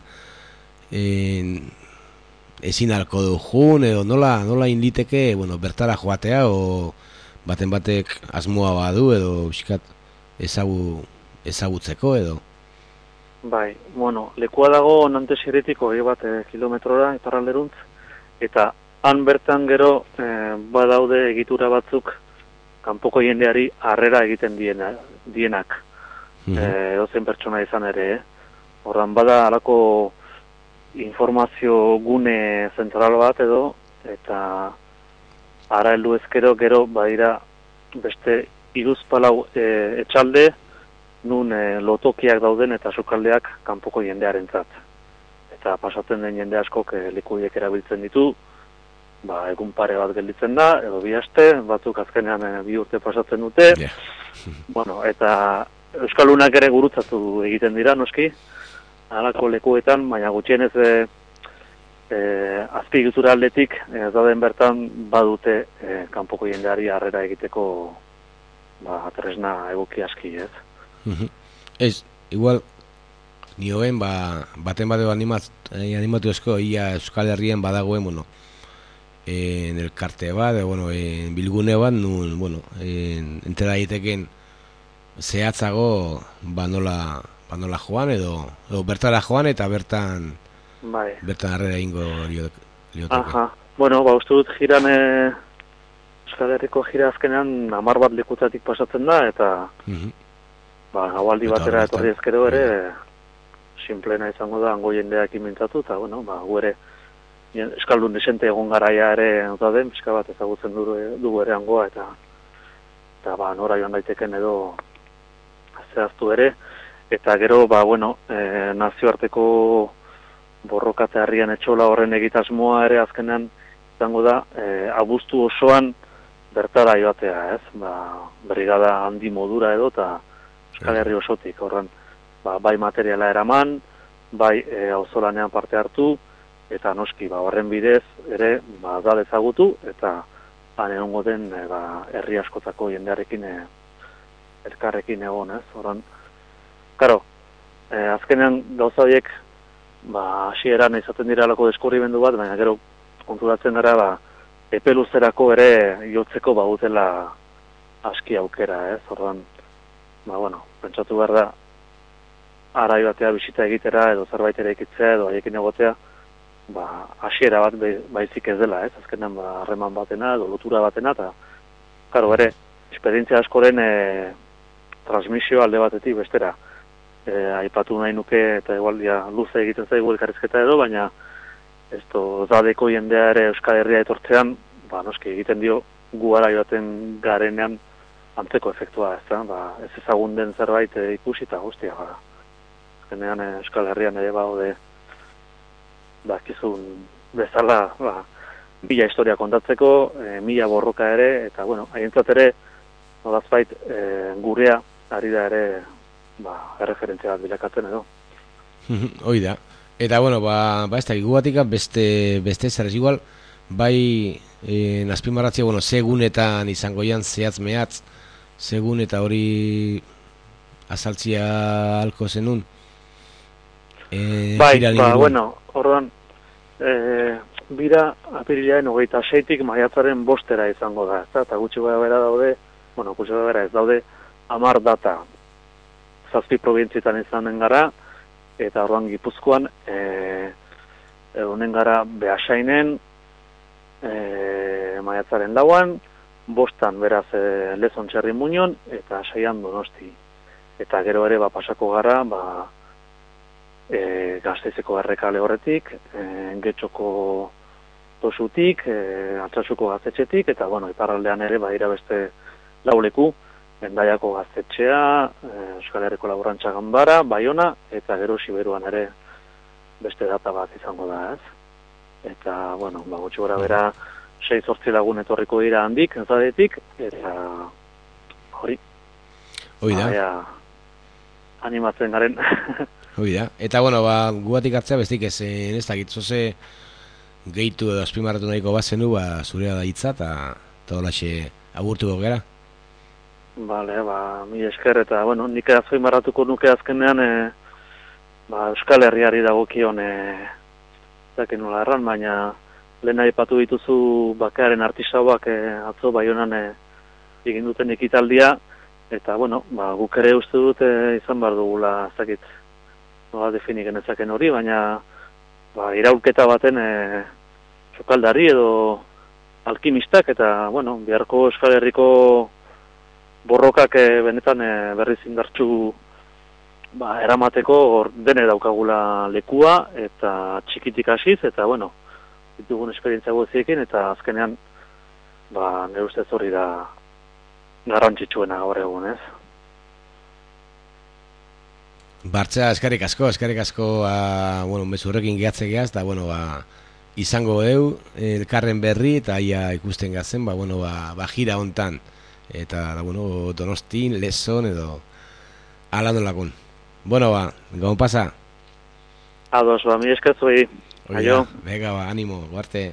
H: en, ezin alko du jun, edo nola, nola inditeke, bueno, bertara joatea, o baten batek asmoa badu, edo biskat ezagu, ezagutzeko, edo?
J: Bai, bueno, lekua dago Nantes iritiko hori bat e, kilometrora, iparralderuntz, eta han bertan gero e, badaude egitura batzuk kanpoko jendeari harrera egiten diena, dienak, mm-hmm. e, edozen pertsona izan ere, eh? Horran bada halako informazio gune zentral bat edo, eta ara heldu ezkero gero badira beste iruzpalau e, etxalde, nun e, lotokiak dauden eta sukaldeak kanpoko jendearentzat. Eta pasatzen den jende askok e, lekuiek erabiltzen ditu, ba, egun pare bat gelditzen da, edo bi aste, batzuk azkenean e, bi urte pasatzen dute, yeah. Bueno, eta euskaldunak ere gurutzatu egiten dira, noski, halako lekuetan, baina gutxienez e, e, azpiegitura aldetik, ez dauden bertan badute e, kanpoko jendeari harrera egiteko ba, tresna egoki aski, ez?
H: Uh-huh. Ez, igual, nioen, ba, baten bateo animat, eh, animatu esko, ia Euskal Herrien badagoen, bueno, en elkarte bat, e, bueno, en bilgune bat, nun, bueno, en, entera daiteken zehatzago, ba nola, ba nola joan, edo, edo bertara joan, eta bertan,
J: bai.
H: Bertan harrera ingo lioteke.
J: Aha, bueno, ba, uste dut jiran, e, Euskal Herriko jira azkenean, hamar bat lekutzatik pasatzen da, eta, uh-huh. ba, gaualdi batera etorri ezkero ere, simplena izango da, hango jendeak imintzatu, eta, bueno, ba, gu ere, eskaldun desente egon garaia ere, eta den, pixka bat ezagutzen dugu, dugu ere hangoa, eta, eta, ba, nora joan daiteken edo, zehaztu ere, eta gero, ba, bueno, e, nazioarteko borrokatze harrian etxola horren egitasmoa ere azkenean izango da, e, abuztu osoan bertara joatea, ez? Ba, brigada handi modura edo, eta Euskal Herri osotik, horren, ba, bai materiala eraman, bai e, auzolanean parte hartu, eta noski, ba, horren bidez ere, ba, da dezagutu, eta han egongo den, e, ba, herri askotako jendearekin e, elkarrekin egon, ez? Horren, karo, e, azkenean gauza horiek ba, hasieran izaten dira alako deskubrimendu bat, baina gero konturatzen gara, ba, epe luzerako ere jotzeko bautela aski aukera, ez? Orduan, ba, bueno, pentsatu behar da, arai batea bisita egitera, edo zerbait ere ikitzea, edo haiekin egotea, ba, hasiera bat baizik ez dela, ez? Azkenan, ba, harreman batena, edo lotura batena, eta, karo, ere, esperientzia askoren e, transmisio alde batetik bestera. E, aipatu nahi nuke, eta igualdia luze egiten zaigu elkarrizketa edo, baina ez zadeko jendea ere Euskal Herria etortzean, ba, noski egiten dio gu arai baten garenean antzeko efektua, ez da? Ba, ez ezagun den zerbait e, ikusi eta guztia, ba. Azkenean e, Euskal Herrian ere baude dakizun bezala, ba, mila historia kontatzeko, e, mila borroka ere, eta, bueno, haientzat ere, nolazbait, e, gurea, ari da ere, ba, erreferentzia bat bilakatzen edo.
H: Hoi da. Eta, bueno, ba, ba ez da, iguatika beste, beste zer ez igual, bai, e, nazpimarratzia, bueno, segunetan izango jan zehatz mehatz, segun eta hori azaltzia halko zenun. E,
J: bai, ba, bueno, orduan, e, bira apirilean hogeita seitik maiatzaren bostera izango da, ez eta gutxi gara bera daude, bueno, gutxi gara bera ez daude, hamar data, zazpi probintzietan izan den gara, eta orduan Gipuzkoan, e, honen gara Beasainen, e, maiatzaren lauan, bostan beraz e, Lezon Txerri Muñon, eta saian Donosti. Eta gero ere, ba, pasako gara, ba, e, Gasteizeko errekale horretik, e, Getxoko Tosutik, e, Altsasuko gaztetxetik, eta, bueno, iparraldean ere, ba, dira beste lauleku, Endaiako gaztetxea, Euskal Herriko Laborantza Ganbara, Baiona, eta gero Siberuan ere beste data bat izango da, ez? Eta, bueno, ba, gutxi gora bera, sei zortzi lagun etorriko dira handik, enzadetik, eta hori.
H: Hoi da.
J: Baina, animatzen garen.
H: Hoi da. Eta, bueno, ba, guatik hartzea bestik ez, ez dakit, zoze gehitu edo azpimarratu nahiko bazenu, ba, zurea da hitza, eta tolaxe agurtuko gara.
J: Bale, ba, mi esker, eta, bueno, nik azpimarratuko nuke azkenean, e, ba, Euskal Herriari dagokion, e, zaken nola erran, baina lehen aipatu dituzu bakearen artisauak e, atzo Baionan e, egin duten ekitaldia, eta, bueno, ba, guk ere uste dut e, izan behar dugula, zakit, nola definik genezaken hori, baina, ba, iraulketa baten e, sokaldari edo alkimistak, eta, bueno, biharko Euskal Herriko borrokak e, benetan e, berriz indartsu ba, eramateko hor dene daukagula lekua eta txikitik hasiz eta bueno, ditugun esperientzia guztiekin eta azkenean ba, nire ustez hori da garrantzitsuena gaur egun, ez?
H: Bartza, eskarrik asko, eskarrik asko, a, bueno, mezurrekin gehatze gehaz, eta bueno, ba, izango deu, elkarren berri eta ia ikusten gazen, ba, bueno, ba, ba gira hontan. Eta, da, bueno, Donostin, Lezon, edo alandon lakun. Bueno, ba, gau pasa?
J: Ados, ba, mi eskatzui. Aio.
H: Venga, ba, ánimo, guarte.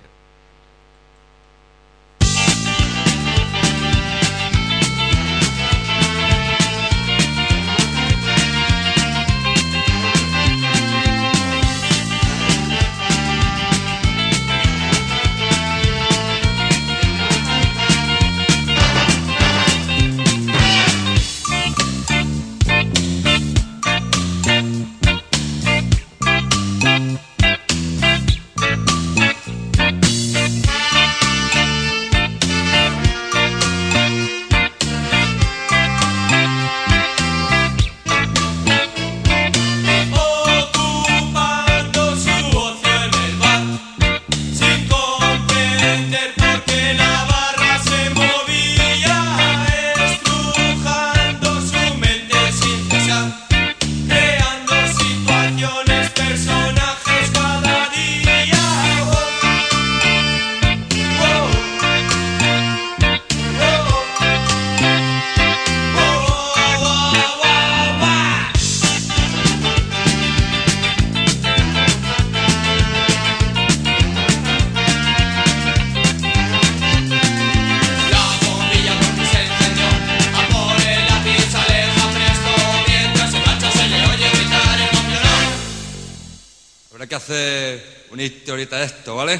K: que hacer una historieta de esto, ¿vale?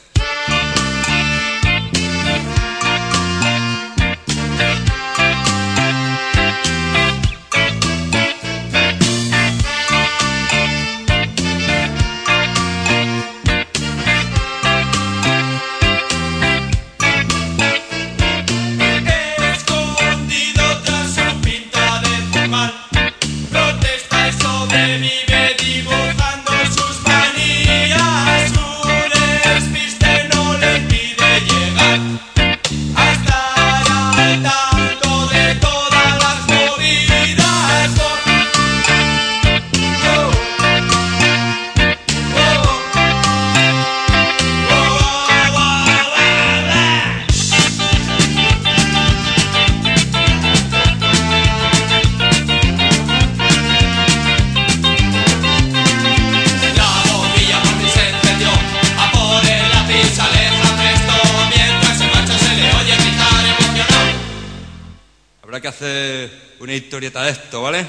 K: Habrá que hacer una historieta de esto, ¿vale?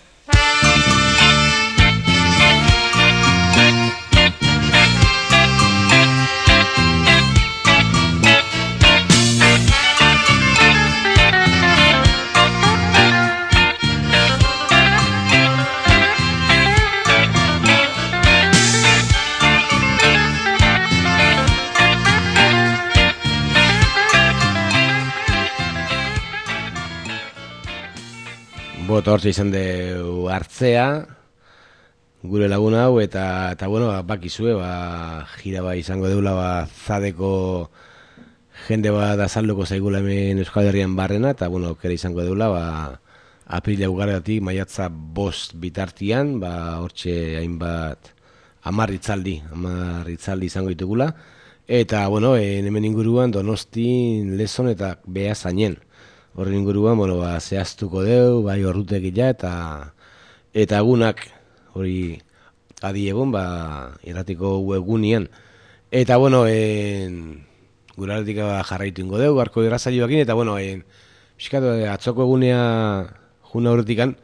H: Bota hortxe izan du hartzea, gure lagun hau, eta, eta bueno, bakizue, ba, jira ba izango deula, ba, zadeko jende bat azalduko zaigula hemen Euskal Herrian barrena, eta bueno, kere izango deula, ba, aprila ugarretik, maiatza bost bitartian, ba, hortxe hainbat hamar hitzaldi, hamar hitzaldi izango ditugula, eta bueno, hemen inguruan Donostin, Lezon eta Beasainen. Horren inguruan, bueno, ba, zehaztuko deu, bai orrutek ja, eta eta egunak, hori adi egon, ba, irratiko webgunean. Eta, bueno, en, gure aldetik ba, jarraitu ingo deu, garko irrazaioakin, eta, bueno, en, fiskatu, atzoko egunea juna horretikan,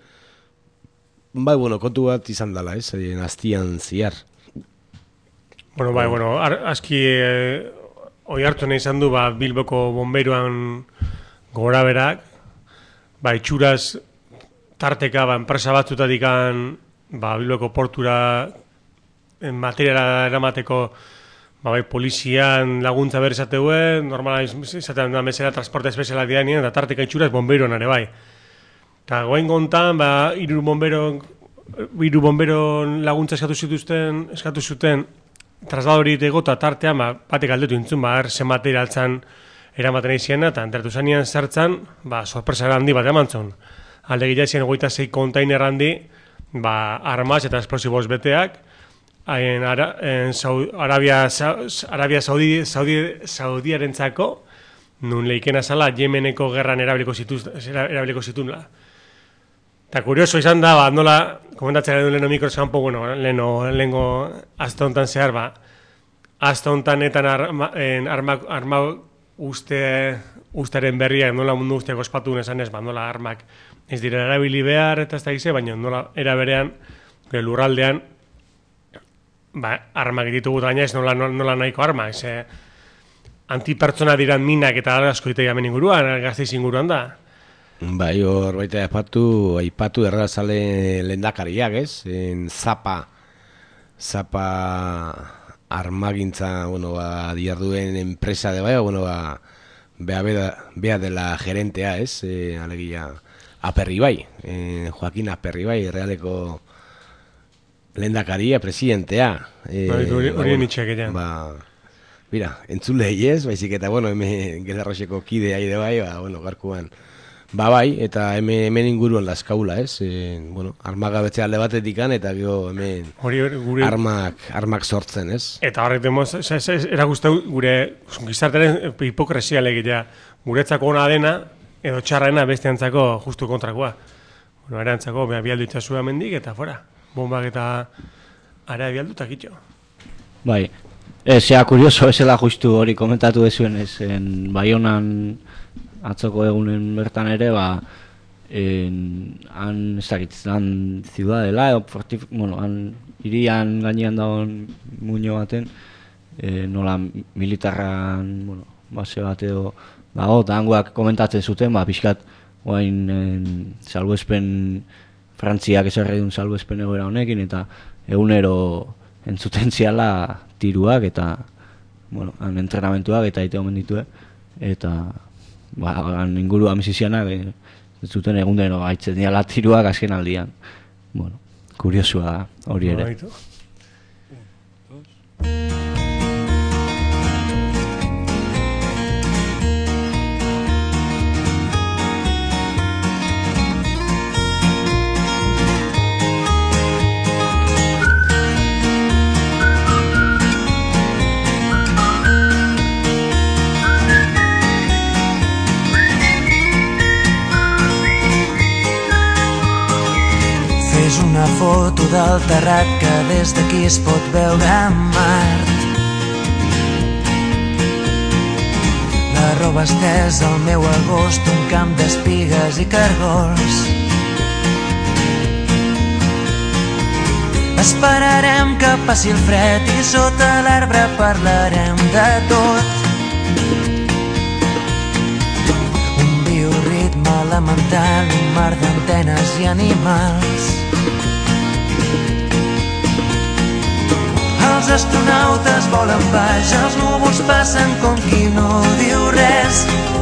H: bai, bueno, kontu bat izan dela, ez, en, aztian ziar.
C: Bueno, bai, bueno, ar, aski, eh, oi hartu nahi izan du, ba, Bilboko bomberoan gora berak, ba, itxuraz tarteka, ba, enpresa batzutatik ba, Bilboko portura materiala eramateko, ba, bai, polizian laguntza berri zateue, normala izatean da mesera transporte espezialak dianien, eta tarteka itxuraz bomberoan ere, bai. Eta goain gontan, ba, iru bomberon, iru bomberon laguntza eskatu zituzten, eskatu zuten, trasladorit egota tartean, ba, batek aldetu intzun, ba, er, zen materialtzan eramaten eiziena, eta enteratu zanean zertzan, ba, sorpresa handi bat emantzun. Alde gila goita zei kontainer handi, ba, armaz eta esplosiboz beteak, en, ara, en Saudi, Arabia, Arabia Saudi, Saudi, Saudiarentzako, nun leikena zala, Yemeneko gerran erabiliko erabiliko zitunla. Eta kurioso izan da, ba, nola, komentatzen edo leheno mikroskampo, bueno, leheno, lehenko azta hontan zehar, ba, azta hontan etan arma, arma, arma uste, usteren berriak nola mundu usteko ospatu nesan ez, ba, nola armak ez dira erabili behar eta ez da gize, baina nola era berean, lurraldean, ba, armak ditugu gaina ez nola, nola nahiko armak, ze antipertsona diran minak eta asko ditea hemen inguruan, Gasteiz inguruan da.
H: Bai, hor baita aipatu, aipatu errazale lehendakariak, ez? En zapa, zapa armagintza, bueno, ba, diarduen enpresa de bai, bueno, ba, bea, bea, bea dela gerentea, ez? E, alegia, Aperribai, e, Joaquin Aperribai, realeko lehendakaria, presidentea. E,
C: hori
H: ba,
C: bueno, itxeak
H: ba, mira, entzulei ez, baizik eta, bueno, hemen Gelarroxeko kidea ide bai, ba, bueno, garkuan, ba bai, eta hemen, hemen inguruan laskaula, ez? E, bueno, armaga betxe alde batetikan, eta gero hemen
C: hori, gure...
H: armak, armak sortzen, ez?
C: Eta horrek demoz, erakusteu gure gizartaren hipokresia legitea. Guretzako ona dena, edo txarrena besteantzako justu kontrakoa. Bueno, erantzako, beha bialdu itxasu mendik, eta fora. Bombak eta area bialdu eta kitxo.
B: Bai, ez, ja, kurioso esela justu hori komentatu dezuen, ez, en Baionan atzoko egunen bertan ere, ba, en, han, ez dakit, han ciudadela, edo, bueno, han irian gainean dagoen muino baten, e, nola militarran, bueno, base bat edo dago, eta hangoak komentatzen zuten, ba, pixkat, guain salbuespen, Frantziak esarri duen salbuespen egoera honekin, eta egunero entzuten ziala tiruak, eta, bueno, han entrenamentuak, eta ite omen ditue, eta, ba, inguru amizizianak, e, ez zuten egunero gaitzen diala tiruak azken aldian. Bueno, kuriosua hori ere.
L: És una foto del terrat que des d'aquí es pot veure a Mart. La roba estesa al meu agost, un camp d'espigues i cargols. Esperarem que passi el fred i sota l'arbre parlarem de tot. Un bioritme elemental, un mar d'antenes i animals. Els astronautes volen baix, els núvols passen com qui no diu res.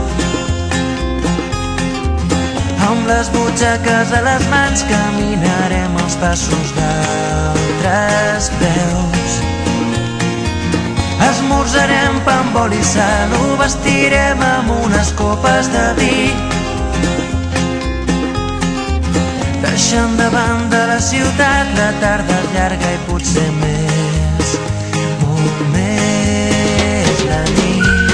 L: Amb les butxaques a les mans caminarem els passos d'altres peus. Esmorzarem pa amb oli i sal, ho vestirem amb unes copes de vi. Deixant de banda la ciutat, la tarda llarga i potser més, molt més la nit.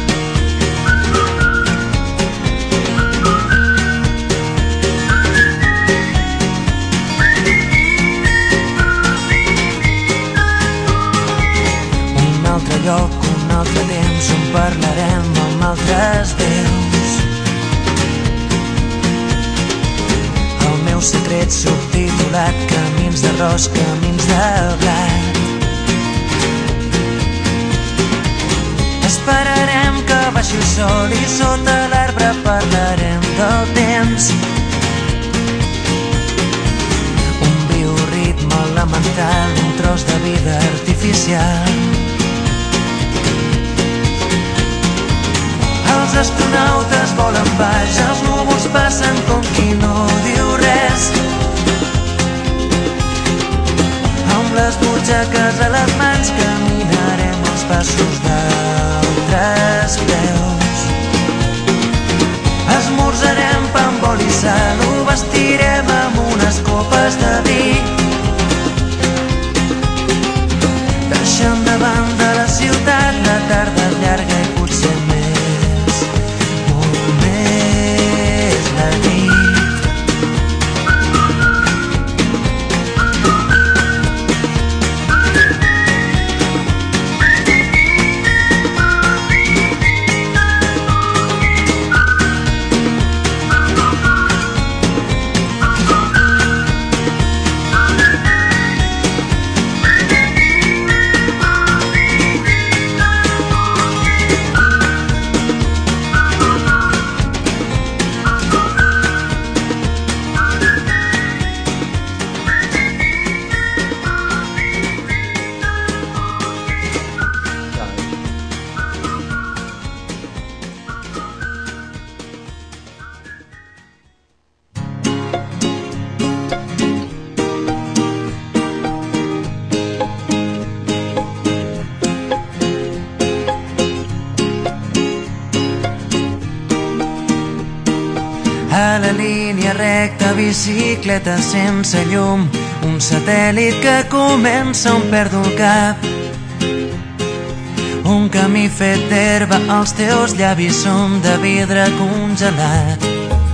L: Un altre lloc, un altre temps, on parlarem amb altres déus. El meu secret subtitulat, camins d'arròs, camins de blat. Esperarem que baixi el sol i sota l'arbre parlarem del temps. Un bioritme elemental, un tros de vida artificial. Els astronautes volen baix, els núvols passen com qui no diu res. Amb les butxaques a les mans caminarem els passos d'altres peus. Esmorzarem pa amb oli i sal, ho vestirem amb unes copes de vi. Deixant de banda la ciutat, la tarda llarga i potser més, molt més la nit. A la línia recta, bicicleta sense llum, un satèl·lit que comença on perdo el cap. Un camí fet d'herba, els teus llavis són de vidre congelat.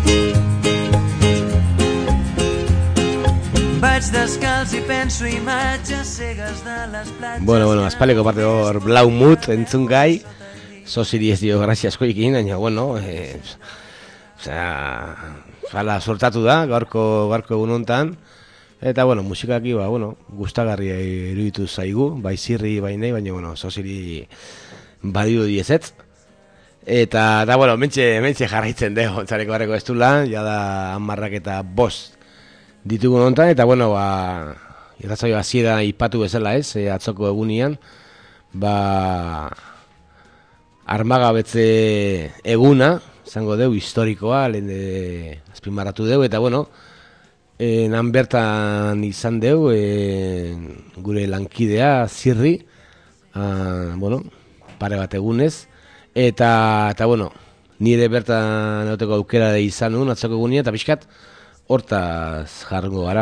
L: Vaig descalç i penso imatges cegues de les platges.
H: Bueno, bueno, aspaleko parte hor blau mut entzun gai, sosiri ez dio grazia askoikin, baina, bueno, eh, osea, fala sortatu da, gaurko, gaurko egun hontan, Eta, bueno, musikaki, ba, bueno, gustagarria iruditu zaigu, bai zirri, bai nahi, baina, bueno, zoziri badiru diezetz. Eta, da, bueno, mentxe, mentxe jarraitzen dugu, ontzareko barreko ez dula, ja da hamarrak eta bost ditugu nontan, eta, bueno, ba, irratzaio hasiera ipatu bezala ez, e, atzoko egunian, ba, armagabetze eguna, zango deu, historikoa, lehen de, azpimarratu deu, eta, bueno, E, nan bertan izan deu e, gure lankidea zirri a, bueno, pare bat egunez eta, eta bueno, nire bertan egoteko aukera de izan un atzoko egunia eta pixkat hortaz jarrengo gara.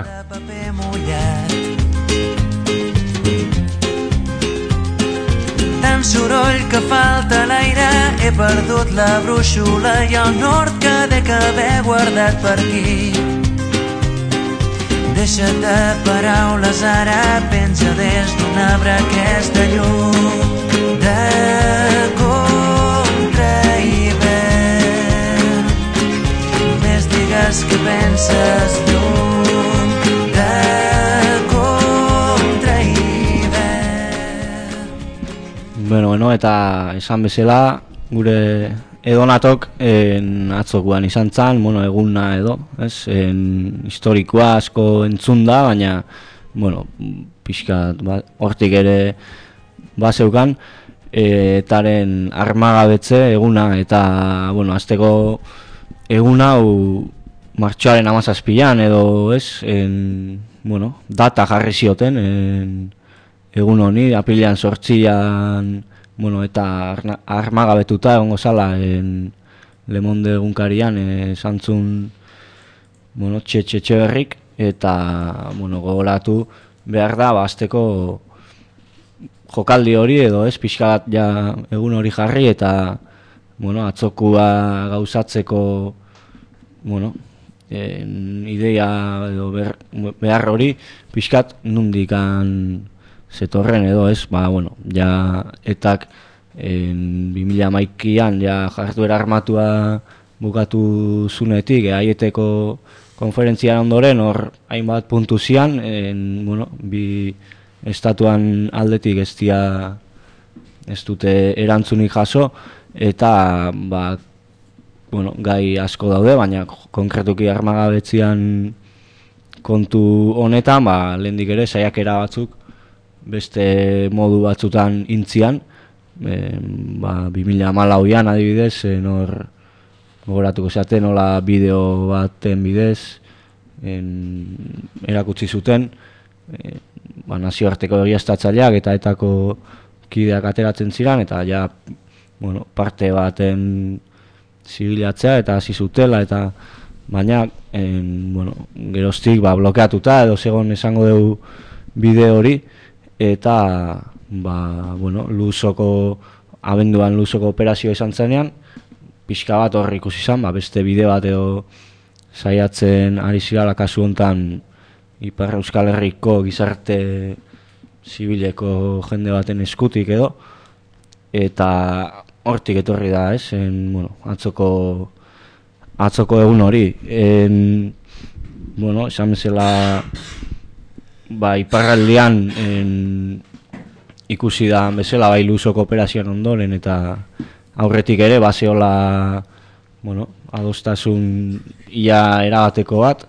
L: Tant soroll que falta a l'aire, he perdut la brúixola i el nord que dec haver guardat per aquí. Deixa't de paraules ara, penja des d'un arbre aquesta llum de contra hivern. Només digues que penses llum de contra hivern.
B: Bueno, bueno, eta esan bezala, gure edonatok en atzokuan izan zan, bueno, eguna edo, ez? En historikoa asko entzun da, baina, bueno, pixkat, ba, hortik ere bazeukan, e, etaren armagabetze eguna, eta, bueno, azteko eguna hau martxoaren hamazazpian edo, ez? En, bueno, data jarri zioten, en, egun honi, apirilean zortzian, bueno, eta armagabetuta egongo zala en Le Monde egunkarian esan zun, bueno, txe-txe berrik, eta, bueno, gogoratu behar da, bazteko jokaldi hori edo ez, pixka bat ja egun hori jarri, eta, bueno, atzokua gauzatzeko, bueno, en, ideia edo ber, behar hori, pixkat nundikan zetorren edo ez, ba, bueno, ja etak en bi mila hamaikan ja jarduera armatua bukatu zunetik, haieteko konferentzian ondoren hor hainbat puntu zian, en, bueno, bi estatuan aldetik ez dia ez dute erantzunik jaso, eta ba, bueno, gai asko daude, baina konkretuki armagabetzian kontu honetan, ba, lehendik ere saiakera batzuk beste modu batzutan intzian, e, ba, bi mila hamalauan adibidez, e, nor gogoratuko zaten, nola bideo baten bidez en, erakutsi zuten, e, ba, nazioarteko egiaztatzaileak eta etako kideak ateratzen ziren, eta ja, bueno, parte baten zibilatzea eta hasi zutela, eta baina, en, bueno, geroztik ba, blokeatuta edo segon esango dugu bideo hori, eta ba, bueno, luzoko, abenduan luzoko operazio izan zenean, pixka bat horri ikusi izan, ba, beste bide bat edo saiatzen ari zirala kasu hontan Ipar Euskal Herriko gizarte zibileko jende baten eskutik edo, eta hortik etorri da, ez, en, bueno, atzoko atzoko egun hori, en, bueno, esan bezala ba, iparraldean en, ikusi da bezala bai luzoko operazioan ondoren eta aurretik ere baseola, bueno, adostasun ia erabateko bat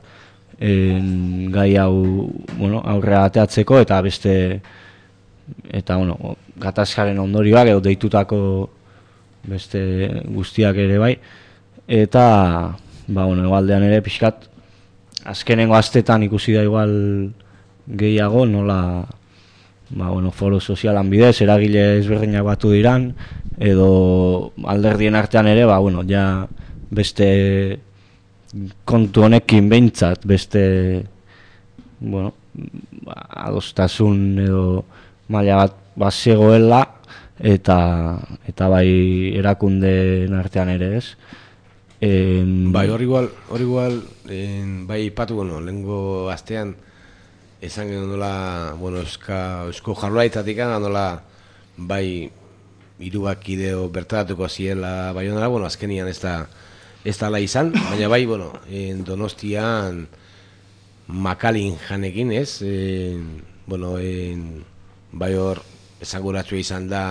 B: en, gai hau, bueno, aurrea ateatzeko eta beste eta, bueno, gatazkaren ondorioak edo deitutako beste guztiak ere bai, eta ba, bueno, egualdean ere pixkat azkenengo astetan ikusi da igual gehiago nola, ba, bueno, foro sozialan bidez eragile ezberdinak batu diran edo alderdien artean ere, ba, bueno, ja beste kontu honekin behintzat beste, bueno, ba, adostasun edo maila bat bazegoela eta eta bai erakundeen artean ere, ez? En...
H: Bai, hori igual, hori igual, en, bai ipatu, bueno, lehengo astean esan genuen nola, bueno, euska, eusko jarlaitzatik nola, bai, hiruak ideo bertaratuko ziela bai honara, bueno, azkenian ez da ez da la izan, baina bai, bueno, en Donostian Makalin janekin, ez? E, bueno, e, bai hor esanguratua izan da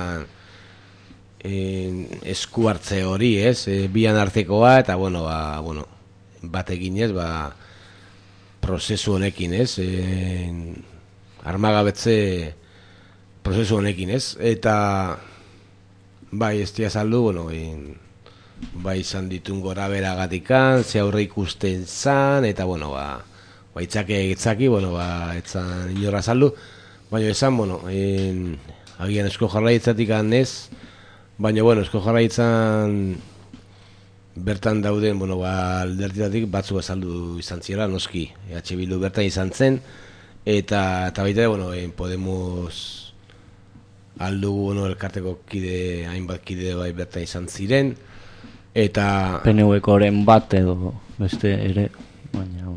H: e, esku hartze hori, ez? E, bian artekoa eta, bueno, ba, bueno, batekin, ez? Ba, prozesu honekin, ez? E, armagabetze prozesu honekin, ez? Eta bai, ez dia saldu, bueno, e, bai izan ditun gora beragatikan, ze aurre ikusten zan, eta, bueno, ba, ba itzake egitzaki, bueno, ba, etzan inorra saldu, baina esan, bueno, en, agian Eusko Jaurlaritzatik ez, baina, bueno, Eusko Jaurlaritzan bertan dauden, bueno, ba, alderdietatik batzu azaldu izan zira, noski, E H Bildu bertan izan zen, eta, eta baita, bueno, en Podemos aldugu, bueno, elkarteko kide, hainbat kide bai bertan izan ziren, eta
B: P N V-koren bat edo beste ere, baina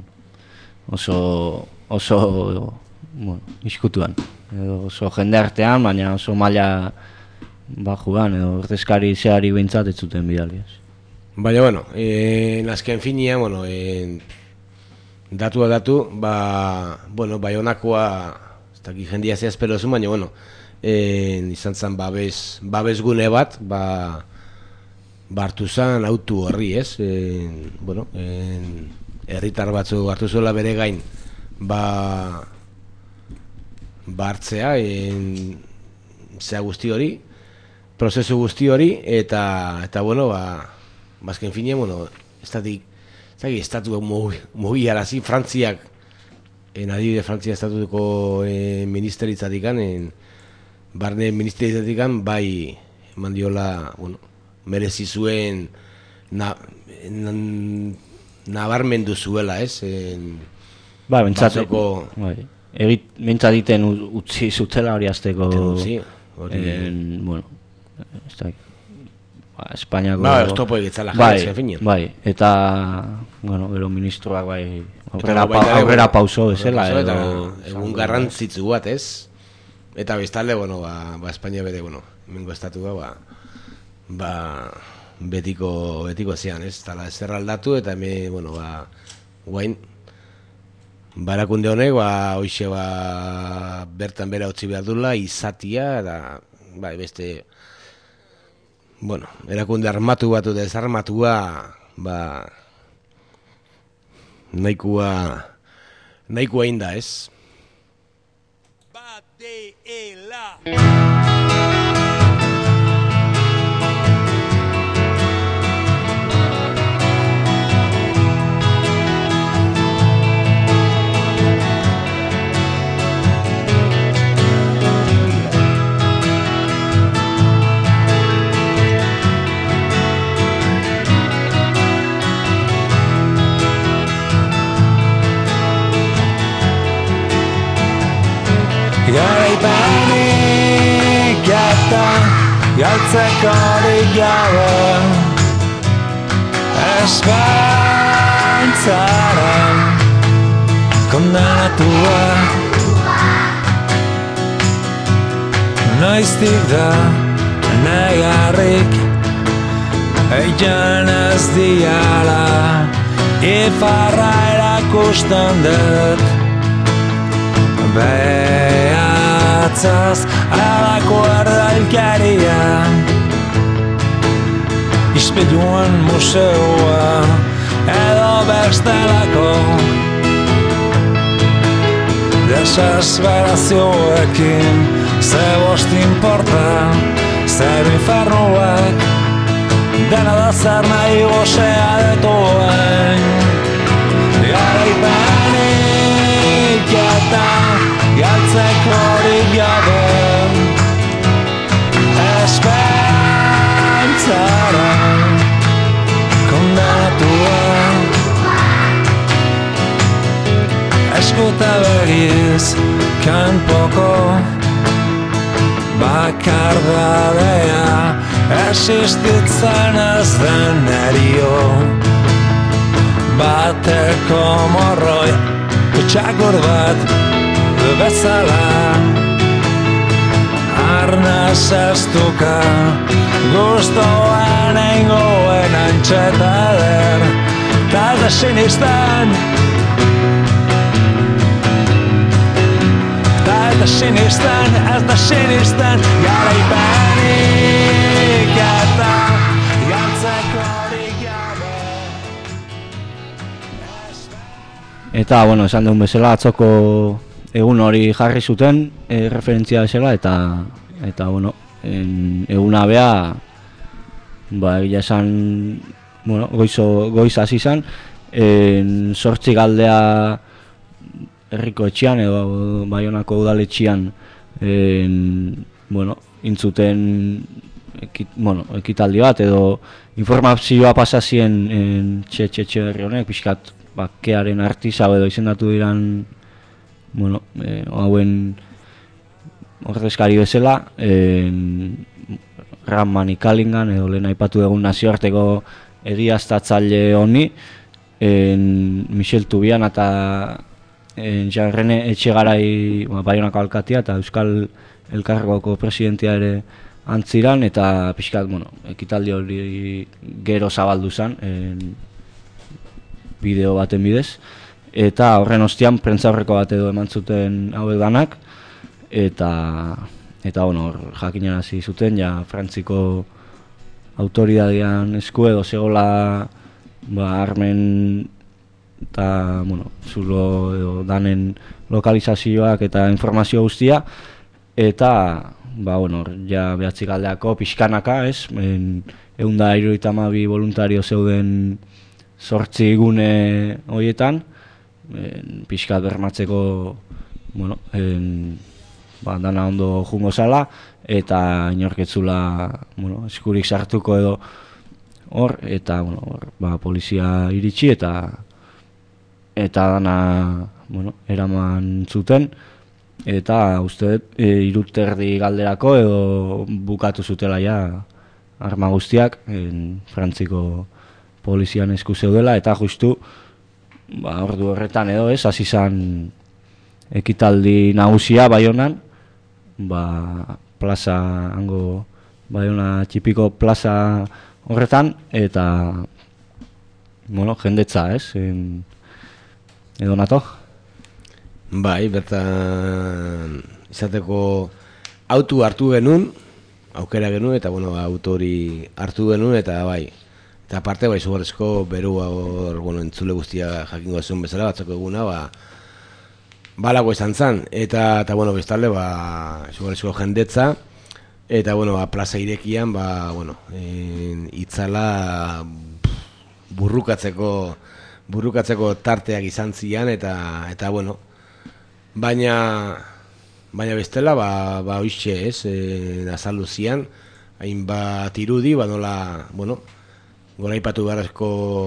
B: oso oso bueno, iskutuan edo oso jende artean, baina oso maila bajuan edo ordezkari zeari behintzat ez zuten bidali.
H: Baina, bueno, en azken finia, bueno, en datua datu, ba, bueno, bai honakoa, ez dakit jendia zehaz pelozun, baina, bueno, en, izan zen babes, babes gune bat, ba, hartu zen autu horri, ez? En, bueno, en, herritar batzu hartu zuela bere gain, ba, ba hartzea, en, zea guzti hori, prozesu guzti hori, eta, eta bueno, ba, bazken fine, bueno, estatik, zaki, estatu mugi arazi, Frantziak, en adibide Frantzia estatutuko eh, ministeritzatikan, en, barne ministeritzatikan, bai, eman diola, bueno, merezi zuen na, na, nabarmendu zuela, ez? En,
B: ba, bentsateko, bai, egit, bentsatiten utzi zutela hori azteko,
H: utzi, hori,
B: en, bueno, ez da, ba, Espainiako,
H: ba, estopo egitzala
B: bai,
H: jarri,
B: bai, eta, bueno, gero ministroak, bai, aurrera, pa, aurrera pauso bezala, edo,
H: egun garrantzitsu bat, ez? Eta bestalde, bueno, ba, ba Espainia bere, bueno, hemengo estatua, ba, ba, betiko, betiko zean, ez? Tala zer aldatu, eta hemen, bueno, ba, guain, barakunde honek, ba, hoxe, ba, bertan bera utzi behar dula, izatia, eta, ba, beste, bueno, erakunde armatu batu desarmatua, ba, nahikua, nahikua inda, ez?
L: Garaipanik eta galtzekorik gabe Esperantzaren kondenatua Noiztik da negarrik egin ez diala Ifarra erakusten dut Behatzaz alako erdalkaria Ispiluen museoa edo bestelako Desesperazioekin ze bost inporta zer infernuak Dena da zer nahi gozea detuen Garaipanik eta galtzekorik gabe Esperantzaren kondenatua Eskuta begiz kanpoko bakardadea Existitzen ez den erio Bateko morroi kutsakur bat bezala Arnaz eztuka Gustoan eingoen antxetader Talde sinisten sinistan, ez da sinistan, garaipanik eta gantzakorik gabe.
B: Eta, bueno, esan dugun bezala, atzoko egun hori jarri zuten, e, referentzia bezala, eta, eta bueno, en, eguna bea, ba, egia esan, bueno, goizo, goiz hasi izan, en, sortzi galdea herriko etxean, edo Baionako udaletxean, en, bueno, intzuten ekit, bueno, ekitaldi bat, edo informazioa pasazien txe-txe-txe herri honek, pixkat, bakearen artisa edo izendatu diran, bueno, eh, hauen ordezkari bezala, en, Ramman ikalingan, edo lehen aipatu egun nazioarteko egiaztatzaile honi, en, Michel Tubian eta en, Jarrene Etxegarai ba, Baionako alkatia eta Euskal Elkargoko presidentia ere antziran, eta pixkat, bueno, ekitaldi hori gero zabaldu zen, en, bideo baten bidez, eta horren ostean prentzaurreko bat edo eman zuten hauek danak, eta eta bueno, jakinarazi zuten ja Frantziko autoridadean esku edo zegola ba armen eta bueno, zulo edo danen lokalizazioak eta informazio guztia, eta ba bueno, ja behatzi galdeako pixkanaka, ez? ehun eta hirurogeita hamabi voluntario zeuden zortzi gune horietan, pixkat bermatzeko, bueno, en, ba, dana ondo jungo zala, eta inorketzula, bueno, eskurik sartuko edo hor, eta, bueno, hor, ba, polizia iritsi, eta eta dana, bueno, eraman zuten, eta uste dut, e, hiruterdi galderako edo bukatu zutela ja arma guztiak, en, Frantziko polizian esku zeudela, eta justu ba, ordu horretan edo ez, hasi izan ekitaldi nagusia Baionan, ba, plaza, hango Baiona txipiko plaza horretan, eta bueno, jendetza, ez, en, edo nato?
H: Bai, bertan izateko autu hartu genuen, aukera genuen, eta bueno, auto hori hartu genuen, eta bai, eta aparte, bai, zugarrezko berua hor, bueno, entzule guztia jakingo zuen bezala, batzako eguna, ba, balago izan zen, eta, eta bueno, bestalde, ba, zugarrezko jendetza, eta, bueno, ba, plaza irekian, ba, bueno, en, itzala burrukatzeko, burrukatzeko tarteak izan zian, eta, eta, bueno, baina, baina bestela, ba, ba, oixe, ez, e, azaldu zian, hainbat irudi, ba, nola, bueno, goraipatu beharrezko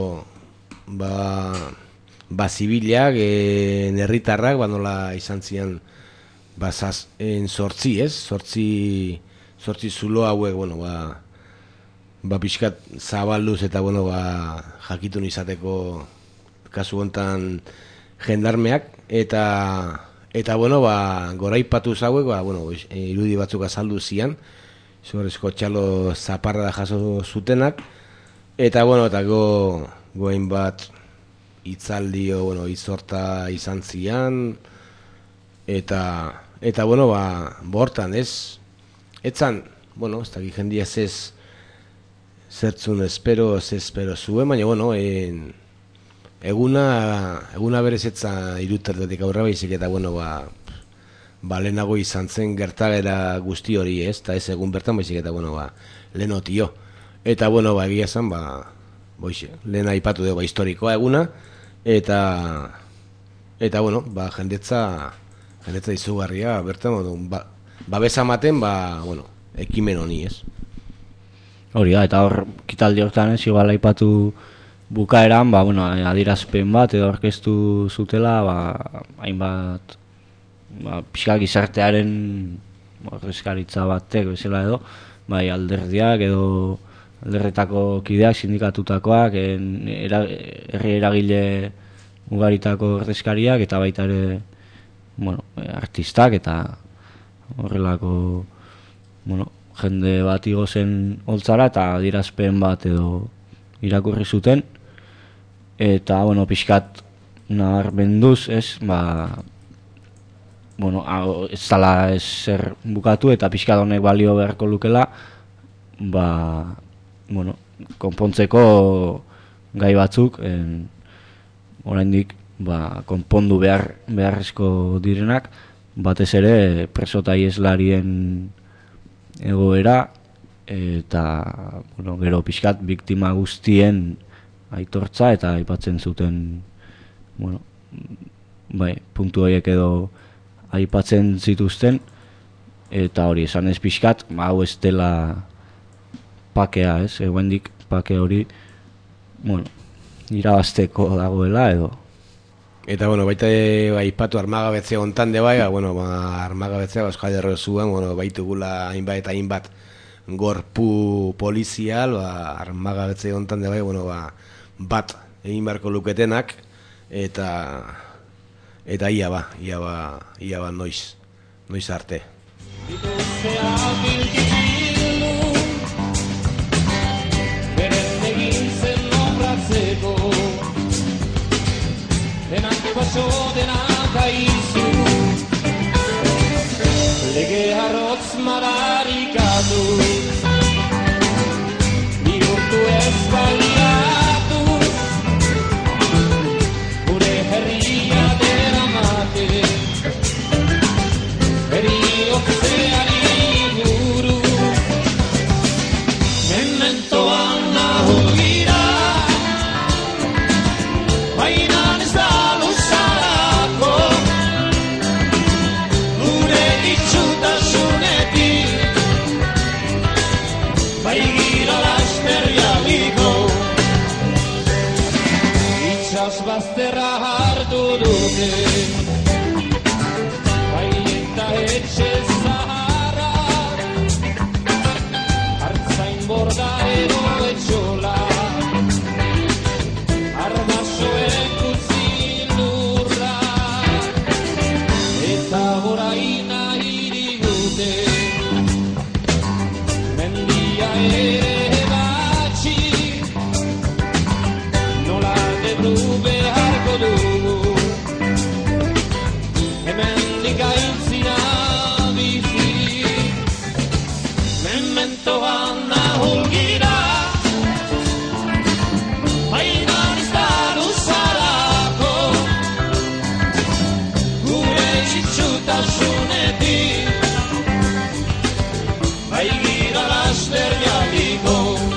H: ba, ba zibilak, e, herritarrak, ba nola izan zian ba zaz, en sortzi, ez? Sortzi, sortzi zulo hauek, bueno, ba, ba pixkat zabalduz eta, bueno, ba, jakitun izateko kasu hontan jendarmeak, eta, eta bueno, ba, goraipatu zauek, ba, bueno, irudi batzuk azaldu zian, zugarrizko txalo zaparra da jaso zutenak, eta, bueno, eta go, goen bat itzaldio, bueno, izorta izan zian, eta, eta, bueno, ba, bortan, ez? Etzan, bueno, ez dakik jendia zez zertzun espero, ez espero zuen, baina, bueno, en, eguna, eguna berez etza irutertetik aurra baizik, eta, bueno, ba, ba, lehenago izan zen gertagera guzti hori, ez? Eta ez egun bertan baizik, eta, bueno, ba, leheno tio. Eta, bueno, ba, egia zen, ba, boixe, lehen aipatu dugu, ba, historikoa eguna, eta, eta, bueno, ba, jendetza, jendetza izugarria, bertan, ba, babesa ematen, ba, bueno, ekimen honi, ez?
B: Hori da, eta hor, kitaldi hortan, ez, igual aipatu bukaeran, ba, bueno, adierazpen bat, edo orkestu zutela, ba, hainbat, ba, pixka gizartearen ordezkaritza batek, bezala edo, bai, alderdiak, edo alderretako kideak, sindikatutakoak, en, era, herri eragile ugaritako ordezkariak, eta baita ere, bueno, artistak, eta horrelako, bueno, jende bat igo zen holtzara, eta adierazpen bat edo irakurri zuten, eta, bueno, pixkat nabarbenduz, ez, ba, bueno, hau, ez dala ezer bukatu eta pixka honek balio beharko lukela, ba, bueno, konpontzeko gai batzuk, en, oraindik ba, konpondu behar beharrezko direnak, batez ere preso eta ieslarien egoera, eta bueno, gero pixkat biktima guztien aitortza eta aipatzen zuten, bueno, bai, puntu horiek edo aipatzen zituzten, eta hori esan ez pixkat, hau ez dela pakea, ez, eguendik pake hori, bueno, irabazteko dagoela edo.
H: Eta bueno, baita aipatu armagabetzea hontan de bai, bueno, ba armagabetzea Euskal Herria zuan, bueno, baitugula hainbat eta hainbat gorpu polizial, ba armagabetzea hontan de bai, bueno, ba bat egin beharko luketenak eta eta ia ba, ia ba, ia ba noiz, noiz arte.
M: Denak paso, denak aizu Lege harrotz madarikatu Bihurtu ez baliatu Gure herria dera mate Heriotzeari buru Mementoan nahu gira Baina bazterra hartu dute bai eta etxe zaharra hartzain borda edo etxola armasoek utzi lurra eta goraina irigute mendia ere batxi nola debrube dugu hemendik aintzina bizi mementoan nahul gira baina ez da luzarako gure txitsutasunetik bai gira laster jaliko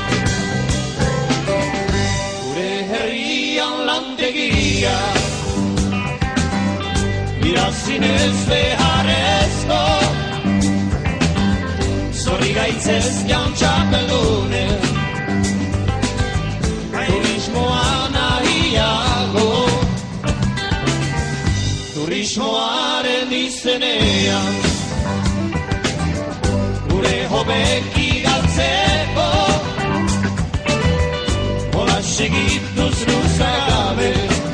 M: gure herrian lantegia Irazinez beharrezko Zorri gaitzez jantxapelune Turismoa nahiago Turismoaren izenean Gure hobeki galtzeko Hola segituz luzagabe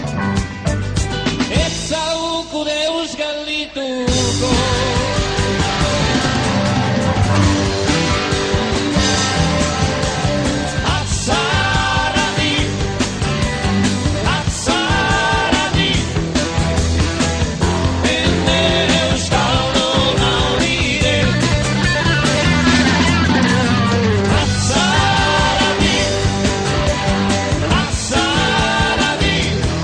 M: Deus galituko Atzaradi Atzaradi Ene euskaldo naurire Atzaradi Atzaradi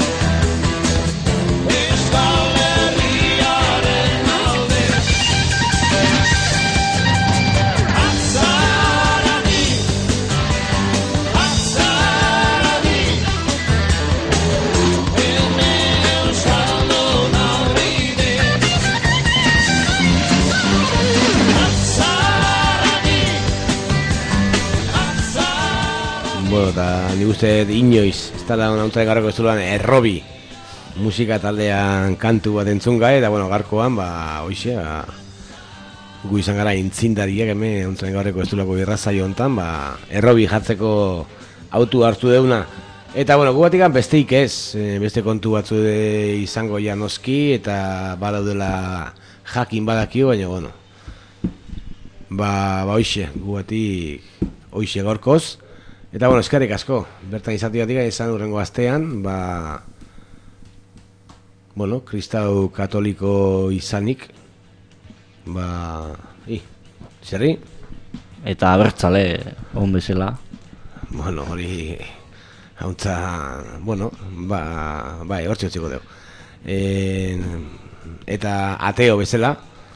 H: Bueno, eta nik uste inoiz, ez dara nauntzai garroko ez duan errobi musika taldean kantu bat entzun gai, eta bueno, garkoan, ba, hoxe, ba, gu izan gara intzindariak hemen nauntzai garroko ez duelako irrazaio hontan, ba, errobi jartzeko autu hartu deuna. Eta bueno, gu batikan besteik ez, beste kontu batzu izango ja noski, eta badaudela jakin badakio, baina bueno, ba, ba hoxe, gu batik hoxe gorkoz. Eta bueno, eskerrik asko, bertan izatiatik izan urrengo astean, ba bueno, kristau katoliko izanik, ba, i, zerri?
B: Eta abertzale on bezala.
H: Bueno, hori, hauntza, bueno, ba, bai, hortxe utziko dugu. E, eta ateo bezala.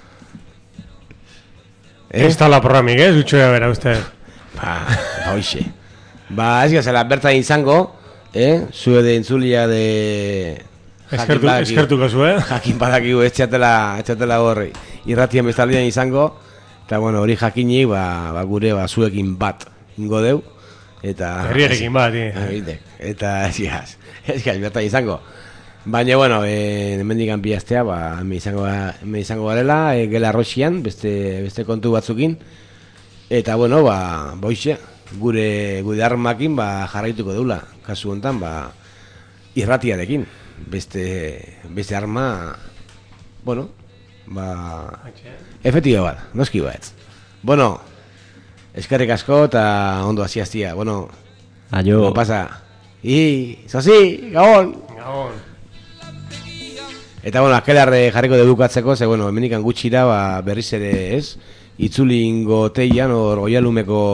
C: Eh? Ez tala programik, ez? Dutxoa bera, uste.
H: Ba, ba, hoxe. Ba, ez gazela, bertan izango, eh? Zue de entzulia de...
C: Eskertu, eskertuko zu, eh?
H: Jakin badakigu, ez txatela, ez txatela horri. Irratien bestaldean izango, eta bueno, hori jakinik, ba, ba gure, ba, zuekin bat ingo deu. Eta...
C: Herriarekin bat, eh?
H: Eta, ez gaz, ez gaz, bertan izango. Baina, bueno, eh, hemendikan piaztea, ba, hemen izango, hemen izango garela, eh, gela arroxian, beste, beste kontu batzukin. Eta, bueno, ba, boixe, gure, gure armakin, ba, jarraituko deula, kasu hontan, ba, irratiarekin. Beste, beste arma, bueno, ba, efektibo bat, noski bat. Bueno, eskerrik asko eta ondo hasiaztia, bueno,
B: aio.
H: No pasa. I, zozi, gabon.
C: Gabon.
H: Eta bueno, akelarre jarriko debukatzeko, ze bueno, hemenikan gutxira, ba, berriz ere ez, itzulingo teian, or oialumeko...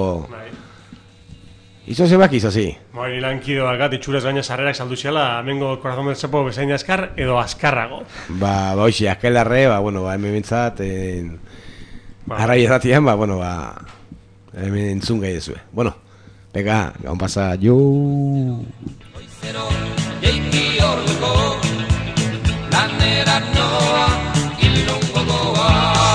H: Izo zebak, izo zi.
C: Bari lankidoak bat, itxurez gaina sarrerak saldu ziala, amengo korazon betzapo bezain azkar, edo azkarrago.
H: Ba, ba, hoxe, akelarre, ba, bueno, ba, hemen bintzat, en... ba. Arrai erratian, ba, bueno, ba, hemen entzun gai dezue. Bueno, pega, gaun pasa, jo...
M: Oizero, jeiki orduko, lanera noa, ilungo goa.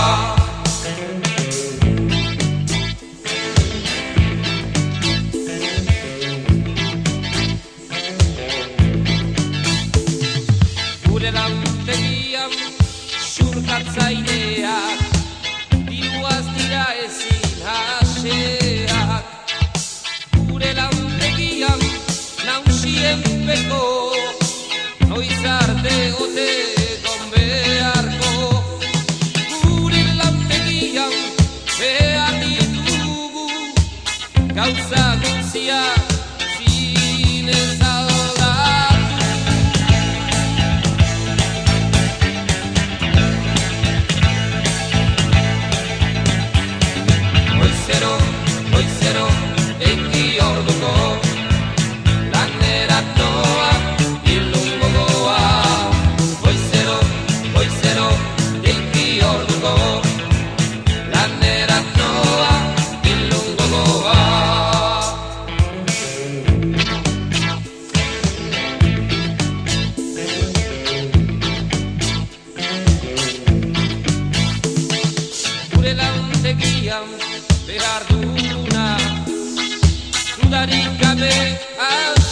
M: Lantegian xurkatzaileak diruaz dira ezin haseak. Gure lantegian nausien peko noiz arte ote gon beharko. Gure lantegian behar ditugu gauza guztiak zinez aldatu. Goizero, goizero, eki orduko, lanera noa, ilungo goa. Goizero, goizero, eki orduko, lanera noa, ilungo goa. Gure lantegian behar duna, dudarik gabe